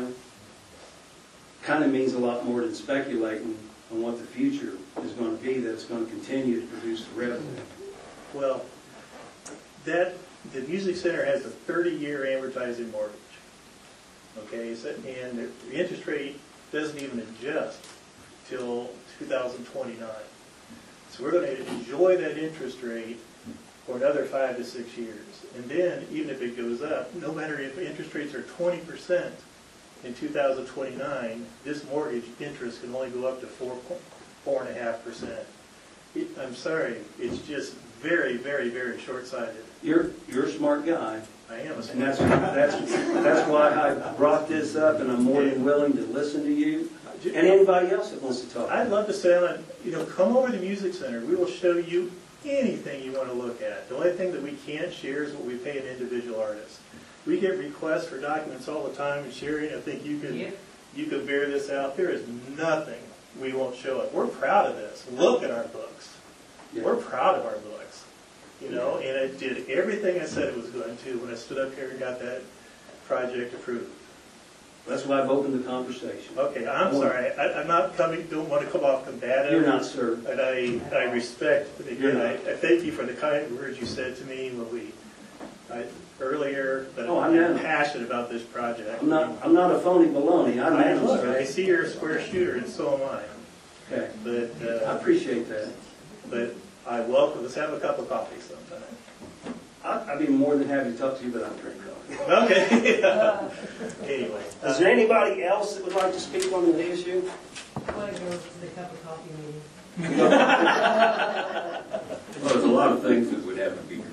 kind of means a lot more than speculating on what the future is going to be, that it's going to continue to produce the revenue. Well, the Music Center has a 30-year amortizing mortgage. Okay, so, and the interest rate doesn't even adjust till 2029. So we're going to enjoy that interest rate for another 5 to 6 years. And then, even if it goes up, no matter if interest rates are 20% in 2029, this mortgage interest can only go up to 4.5%. I'm sorry, it's just very, very, very short-sighted. You're a smart guy. I am a smart and guy. that's why I brought this up, and I'm more than willing to listen to you and anybody else that wants to talk. I'd love to say, come over to the Music Center. We will show you anything you want to look at. The only thing that we can't share is what we pay an individual artist. We get requests for documents all the time, and Sherry, I think you can bear this out. There is nothing we won't show it. We're proud of this. Look at our books. Yeah. We're proud of our books. And it did everything I said it was going to when I stood up here and got that project approved. That's why I've opened the conversation. Okay, I'm sorry. I'm not don't want to come off combative. You're not, sir. And I respect, again, I thank you for the kind words you said to me when earlier, but I'm passionate about this project. I'm not a phony baloney. I see you're a square shooter, and so am I. Okay. But I appreciate that. But I welcome. Let's have a cup of coffee sometime. I'd be more than happy to talk to you, but I don't drink coffee. Okay. Anyway, is there anybody else that would like to speak on the issue? I want to go to the cup of coffee meeting. Well, there's a lot of things that would have to be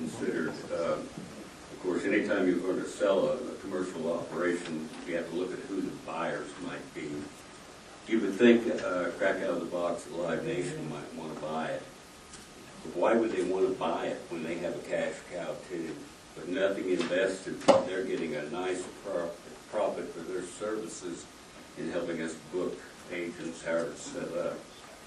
anytime you're going to sell a commercial operation, you have to look at who the buyers might be. You would think, crack out of the box, that Live Nation might want to buy it. But why would they want to buy it when they have a cash cow too? But nothing invested, they're getting a nice profit for their services in helping us book agents, how it's set up.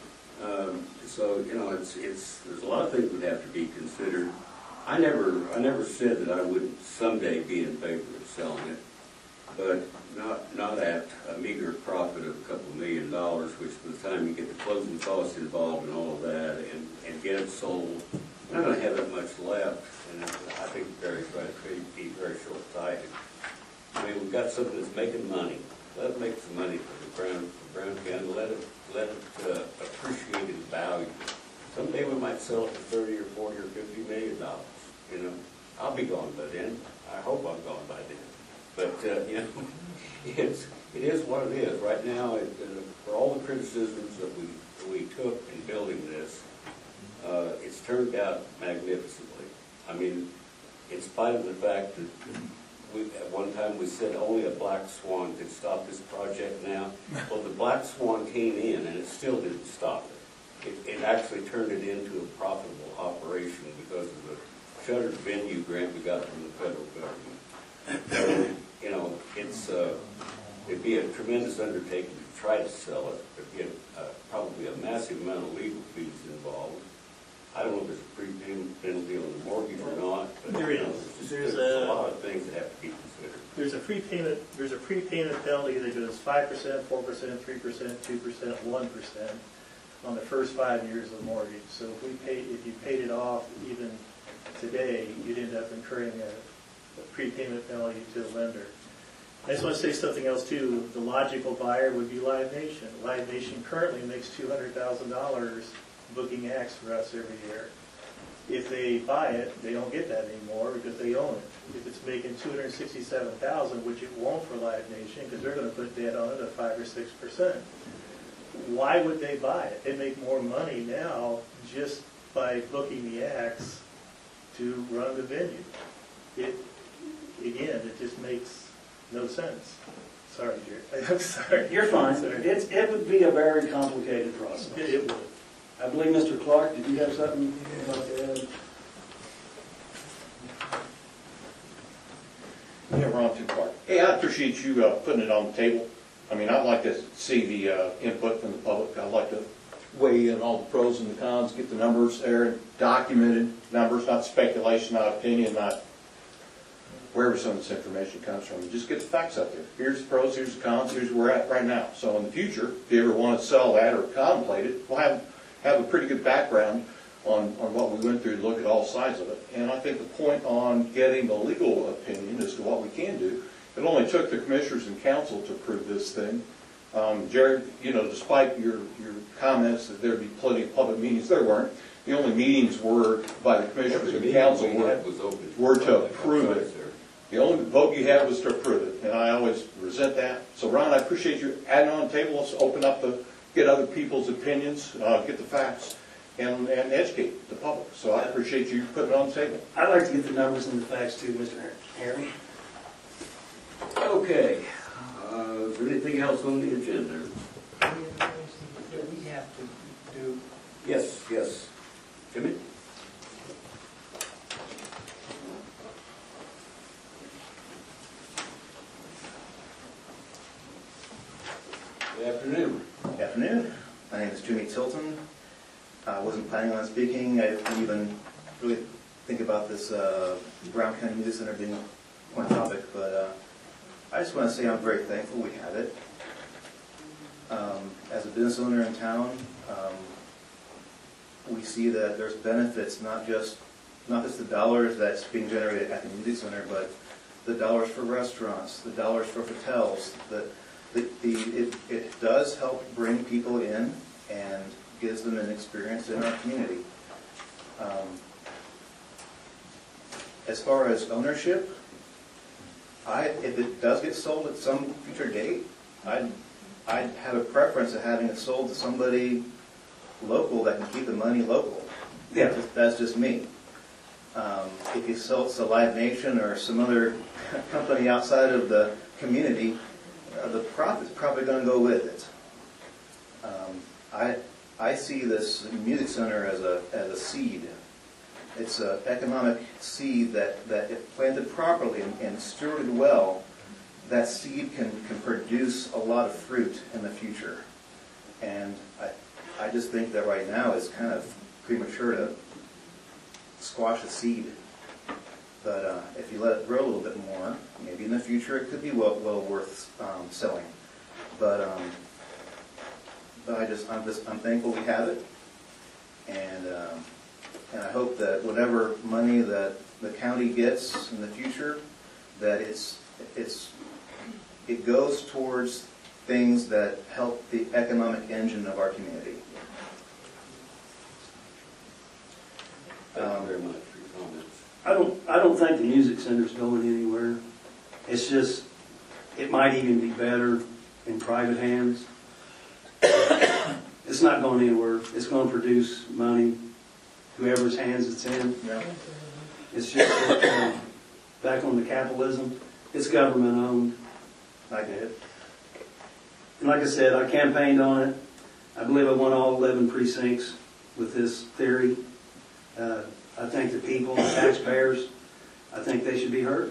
So, you know, there's a lot of things that have to be considered. I never said that I wouldn't someday be in favor of selling it, but not at a meager profit of a couple $1 million, which by the time you get the closing costs involved and all of that, and get it sold, you're not going to have that much left. And I think Barry's right, it's going to be very short-sighted. I mean, we've got something that's making money. Let it make some money for the Brown County. Let it appreciate its value. Someday we might sell it for $30 or $40 or $50 million. You know, I'll be gone by then. I hope I'm gone by then. But you know, it is what it is. Right now, for all the criticisms that we took in building this, it's turned out magnificently. I mean, in spite of the fact that at one time we said only a black swan could stop this project now. Well, the black swan came in and it still didn't stop it. It actually turned it into a profitable operation because of the shuttered venue grant we got from the federal government. So, you know, it'd be a tremendous undertaking to try to sell it. There'd be probably a massive amount of legal fees involved. I don't know if there's a prepayment penalty on the mortgage or not, but There you know, is. there's a lot of things that have to be considered. There's a prepayment penalty that goes 5%, 4%, 3%, 2%, 1% on the first 5 years of the mortgage. So if you paid it off even today, you'd end up incurring a prepayment penalty to the lender. I just want to say something else too. The logical buyer would be Live Nation. Live Nation currently makes $200,000 booking acts for us every year. If they buy it, they don't get that anymore because they own it. If it's making $267,000, which it won't for Live Nation because they're going to put debt on it at 5 or 6%. Why would they buy it? They make more money now just by booking the acts to run the venue. It just makes no sense. Sorry, Jerry. I'm sorry. You're fine. Sorry. It would be a very complicated process. It would. I believe Mr. Clark, did you have something you'd like to add? Yeah, Ron Tim Clark. Hey, I appreciate you putting it on the table. I mean, I'd like to see the input from the public. I'd like to weigh in all the pros and the cons, get the numbers there, documented numbers, not speculation, not opinion, not wherever some of this information comes from. Just get the facts up there. Here's the pros, here's the cons, here's where we're at right now. So in the future, if you ever want to sell that or contemplate it, we'll have a pretty good background on what we went through to look at all sides of it. And I think the point on getting the legal opinion as to what we can do, it only took the commissioners and council to approve this thing. Jared, you know, despite your comments that there'd be plenty of public meetings, there weren't. The only meetings were by the commissioners and council were to approve it. The only vote you had was to approve it, and I always resent that. So Ron, I appreciate you adding on the table. Let's open up get other people's opinions, get the facts, and educate the public. So I appreciate you putting it on the table. I'd like to get the numbers and the facts too, Mr. Harry. Okay. Is there anything else on the agenda? We have to do. Yes. Jimmy? Good afternoon. Good afternoon. My name is Jimmy Tilton. I wasn't planning on speaking. I didn't even really think about this Brown County Music Center being one topic, but I just want to say I'm very thankful we have it. As a business owner in town, we see that there's benefits, not just the dollars that's being generated at the music center, but the dollars for restaurants, the dollars for hotels. It does help bring people in and gives them an experience in our community. As far as ownership, if it does get sold at some future date, I'd have a preference of having it sold to somebody local that can keep the money local. Yeah. That's just me. If you sell it to Live Nation or some other company outside of the community, the profit's probably going to go with it. I see this music center as a seed. It's an economic seed that if planted properly and stewarded well, that seed can produce a lot of fruit in the future. And I just think that right now it's kind of premature to squash the seed. But if you let it grow a little bit more, maybe in the future it could be well worth selling. But I'm thankful we have it, and I hope that whatever money that the county gets in the future, that it goes towards things that help the economic engine of our community. Thank you very much for your comments. I don't think the music center's going anywhere. It's just, it might even be better in private hands. It's not going anywhere. It's going to produce money, whoever's hands it's in. Yeah. It's just back on the capitalism. It's government owned. I get it. And like I said, I campaigned on it. I believe I won all 11 precincts with this theory. I think the people, the taxpayers, I think they should be heard.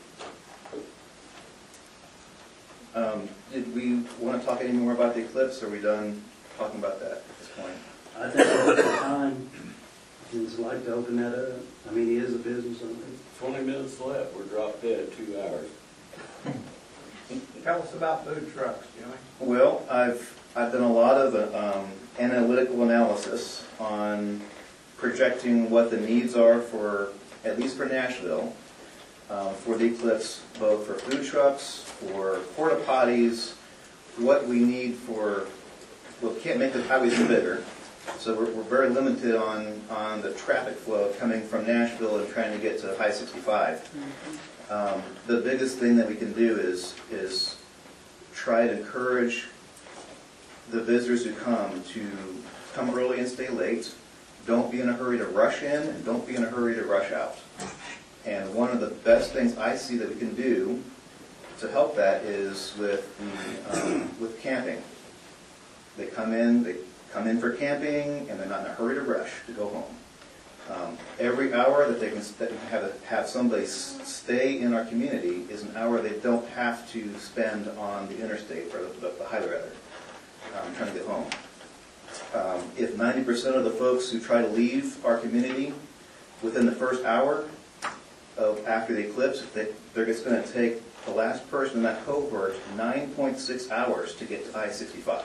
Did we want to talk any more about the eclipse, or are we done talking about that at this point? I think at the time, I'd like to open that up. I mean, he is a business owner. 20 minutes left. We're dropped dead at 2 hours. Tell us about food trucks, Jimmy. Well, I've done a lot of analytical analysis on projecting what the needs are for, at least for Nashville, for the eclipse, both for food trucks, for porta potties, what we need for, well, we can't make the highways any bigger, so we're very limited on the traffic flow coming from Nashville and trying to get to High 65. The biggest thing that we can do is try to encourage the visitors who come to come early and stay late. Don't be in a hurry to rush in, and don't be in a hurry to rush out. And one of the best things I see that we can do to help that is with camping. They come in for camping, and they're not in a hurry to rush to go home. Every hour that they can have somebody stay in our community is an hour they don't have to spend on the interstate, or the highway rather, trying to get home. If 90% of the folks who try to leave our community within the first hour after the eclipse, they're just going to take the last person in that cohort 9.6 hours to get to I-65.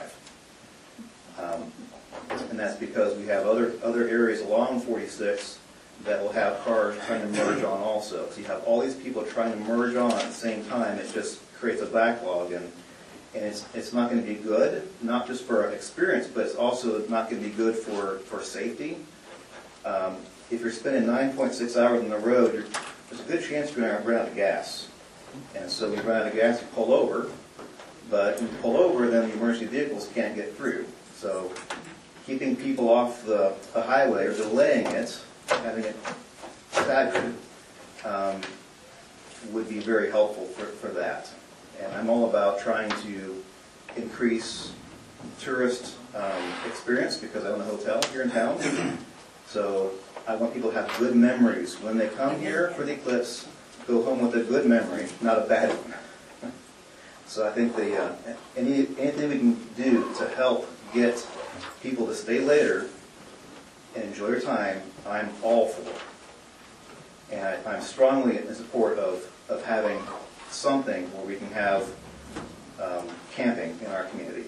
And that's because we have other areas along 46 that will have cars trying to merge on also. So you have all these people trying to merge on at the same time. It just creates a backlog, and it's not going to be good, not just for experience, but it's also not going to be good for safety. If you're spending 9.6 hours on the road, there's a good chance you're going to run out of gas. And so when you run out of gas, you pull over. But when you pull over, then the emergency vehicles can't get through. So keeping people off the highway or delaying it, having it staggered, would be very helpful for that. And I'm all about trying to increase tourist experience because I own a hotel here in town. So I want people to have good memories. When they come here for the eclipse, go home with a good memory, not a bad one. So I think anything we can do to help get people to stay later and enjoy their time, I'm all for. And I'm strongly in support of having something where we can have camping in our community.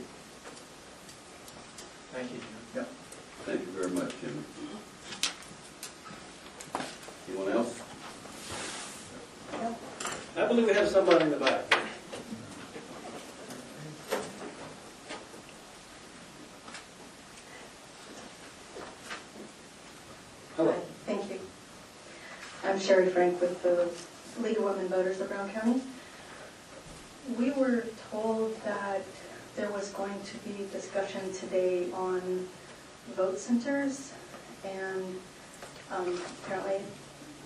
Thank you, Jim. Yep. Thank you very much, Jim. Anyone else? I believe we have somebody in the back. Hello. Thank you. I'm Sherry Frank with the League of Women Voters of Brown County. We were told that there was going to be discussion today on vote centers, and apparently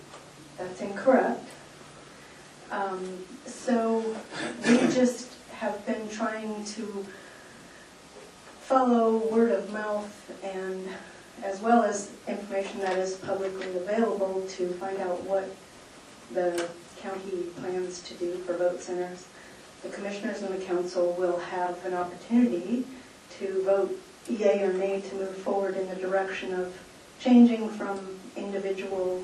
That's incorrect. So we just have been trying to follow word of mouth and as well as information that is publicly available to find out what the county plans to do for vote centers. The commissioners and the council will have an opportunity to vote yea or nay to move forward in the direction of changing from individual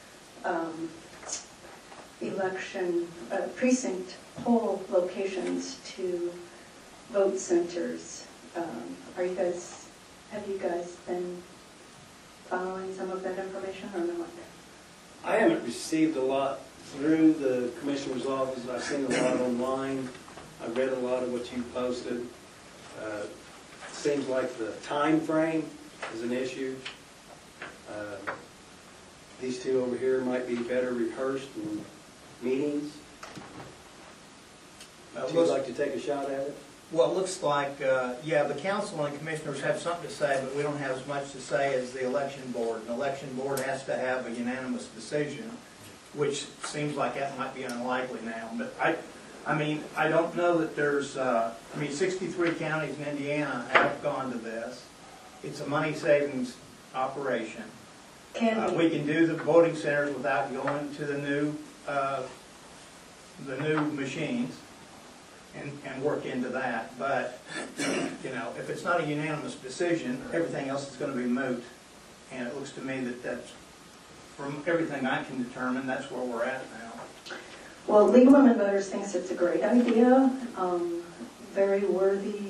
election precinct poll locations to vote centers. Have you guys been following some of that information or not? I haven't received a lot through the commissioner's office. I've seen a lot online. I've read a lot of what you posted. Seems like the time frame is an issue. These two over here might be better rehearsed in meetings. Would you like to take a shot at it? Well, it looks like, yeah, the council and commissioners have something to say, but we don't have as much to say as the election board. An election board has to have a unanimous decision, which seems like that might be unlikely now. But I mean, I don't know that there's, 63 counties in Indiana have gone to this. It's a money savings operation. We can do the voting centers without going to the new machines. And work into that, but, you know, if it's not a unanimous decision, everything else is going to be moot. And it looks to me that that's, from everything I can determine, that's where we're at now. Well, League of Women Voters thinks it's a great idea, very worthy,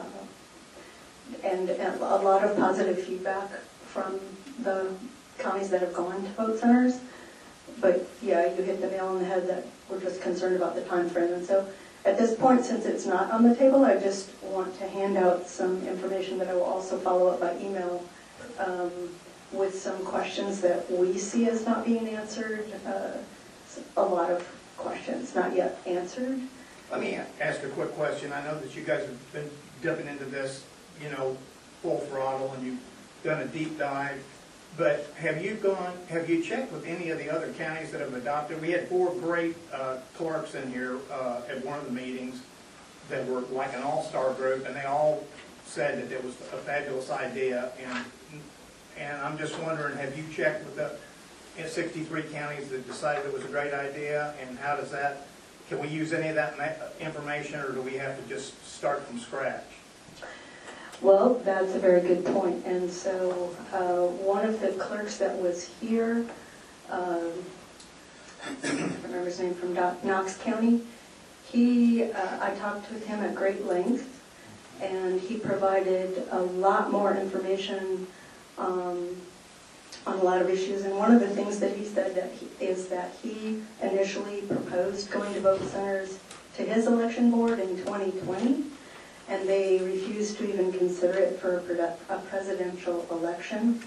and a lot of positive feedback from the counties that have gone to vote centers. But yeah, you hit the nail on the head that we're just concerned about the time frame. And so at this point, since it's not on the table, I just want to hand out some information that I will also follow up by email with some questions that we see as not being answered. A lot of questions not yet answered. Let me ask a quick question. I know that you guys have been dipping into this, you know, full throttle, and you've done a deep dive. But have you checked with any of the other counties that have adopted? We had 4 great clerks in here at one of the meetings that were like an all-star group, and they all said that it was a fabulous idea. And I'm just wondering, have you checked with the 63 counties that decided it was a great idea? And how does that, can we use any of that information, or do we have to just start from scratch? Well, that's a very good point. And so one of the clerks that was here, I can't remember his name, from Knox County, I talked with him at great length, and he provided a lot more information on a lot of issues. And one of the things that he said is that he initially proposed going to vote centers to his election board in 2020. And they refused to even consider it for a presidential election.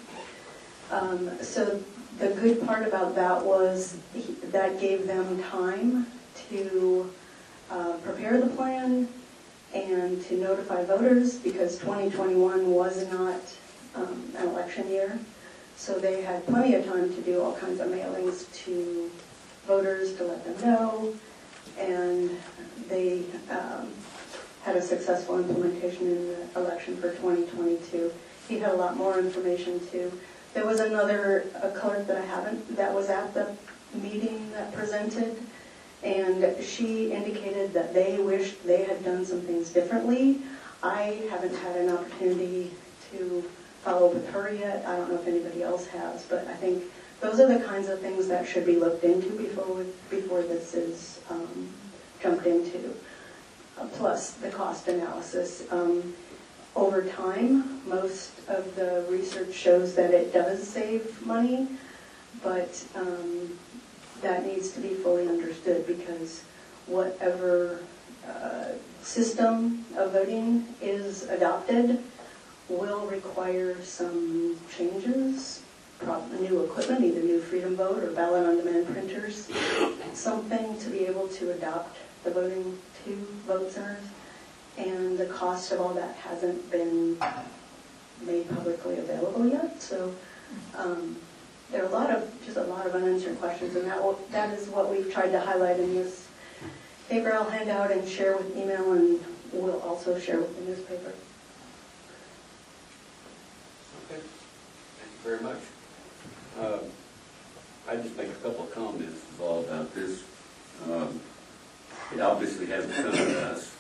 So the good part about that was that gave them time to prepare the plan and to notify voters, because 2021 was not an election year. So they had plenty of time to do all kinds of mailings to voters to let them know. And they had a successful implementation in the election for 2022. He had a lot more information too. There was another clerk that was at the meeting that presented, and she indicated that they wished they had done some things differently. I haven't had an opportunity to follow up with her yet. I don't know if anybody else has, but I think those are the kinds of things that should be looked into before this is jumped into. Plus the cost analysis. Over time, most of the research shows that it does save money, but that needs to be fully understood, because whatever system of voting is adopted will require some changes, new equipment, either new Freedom Vote or ballot on demand printers, something to be able to adopt the voting to vote centers, and the cost of all that hasn't been made publicly available yet. So there are just a lot of unanswered questions, and that is what we've tried to highlight in this paper I'll hand out and share with email, and we'll also share with the newspaper. Okay, thank you very much. I just make a couple of comments all about this. It obviously hasn't come to us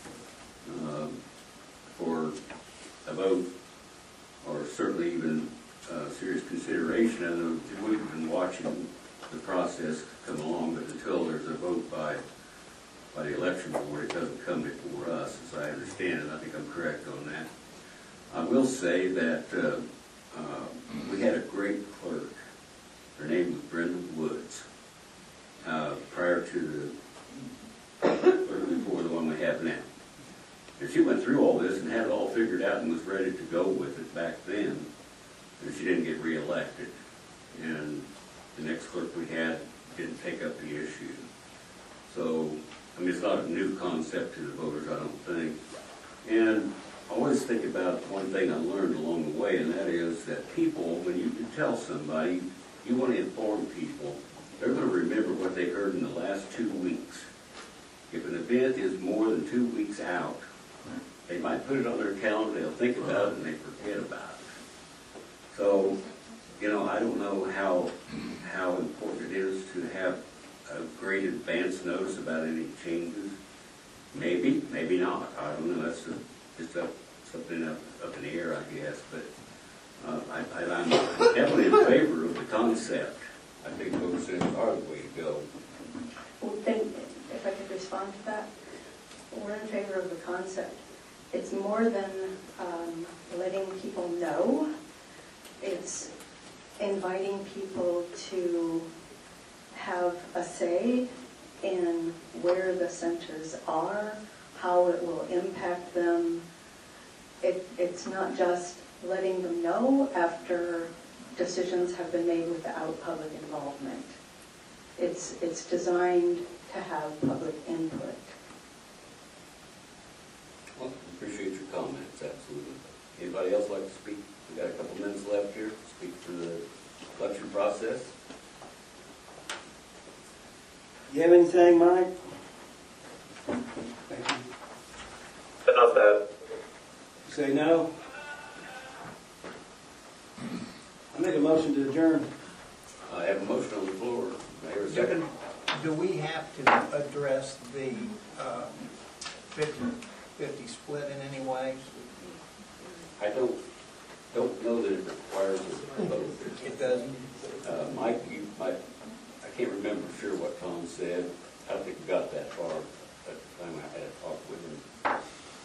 for a vote, or certainly even serious consideration. I know we've been watching the process come along, but until there's a vote by the election board, it doesn't come before us, as I understand it. I think I'm correct on that. I will say that we had a great clerk. Her name was Brenda Woods. Prior to the clerk before the one we have now. And she went through all this and had it all figured out and was ready to go with it back then. And she didn't get reelected. And the next clerk we had didn't take up the issue. So, I mean, it's not a new concept to the voters, I don't think. And I always think about one thing I learned along the way, and that is that people, when you tell somebody, you want to inform people, they're going to remember what they heard in the last 2 weeks. If an event is more than 2 weeks out, they might put it on their calendar, they'll think about it, and they forget about it. So, you know, I don't know how important it is to have a great advance notice about any changes. Maybe, maybe not. I don't know. That's just something up in the air, I guess. But I'm definitely in favor of the concept. I think vote centers are the way to go. Well, then, if I could respond to that, we're in favor of the concept. It's more than letting people know. It's inviting people to have a say in where the centers are, how it will impact them. It's not just letting them know after decisions have been made without public involvement. It's designed to have public input. Well, appreciate your comments, absolutely. Anybody else like to speak? We've got a couple minutes left here to speak for the election process. You have anything, Mike? Thank you. Not bad. Say no. I make a motion to adjourn. I have a motion on the floor. Mayor, second. Do we have to address the 50-50 split in any way? I don't know that it requires a vote. It doesn't? Mike, I can't remember for sure what Tom said. I don't think we got that far at the time I had a talk with him.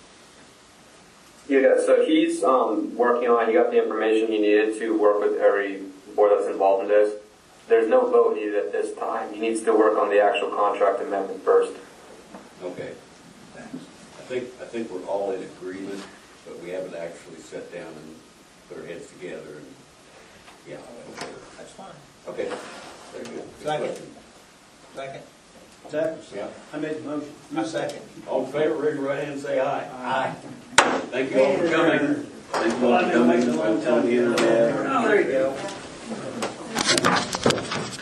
Yeah, so he's working on, he got the information he needed to work with every board that's involved in this. There's no vote needed at this time. He needs to work on the actual contract amendment first. Okay. Thanks. I think we're all in agreement, but we haven't actually sat down and put our heads together and, yeah. Okay. That's fine. Okay. Very good. Second. Second. Second? Yeah. I made the motion. I second. All in favor, raise your right hand and say aye. Aye. Thank you all for coming. Thank you all for coming. Well, I've been waiting a long time. On the internet. Oh, there you go.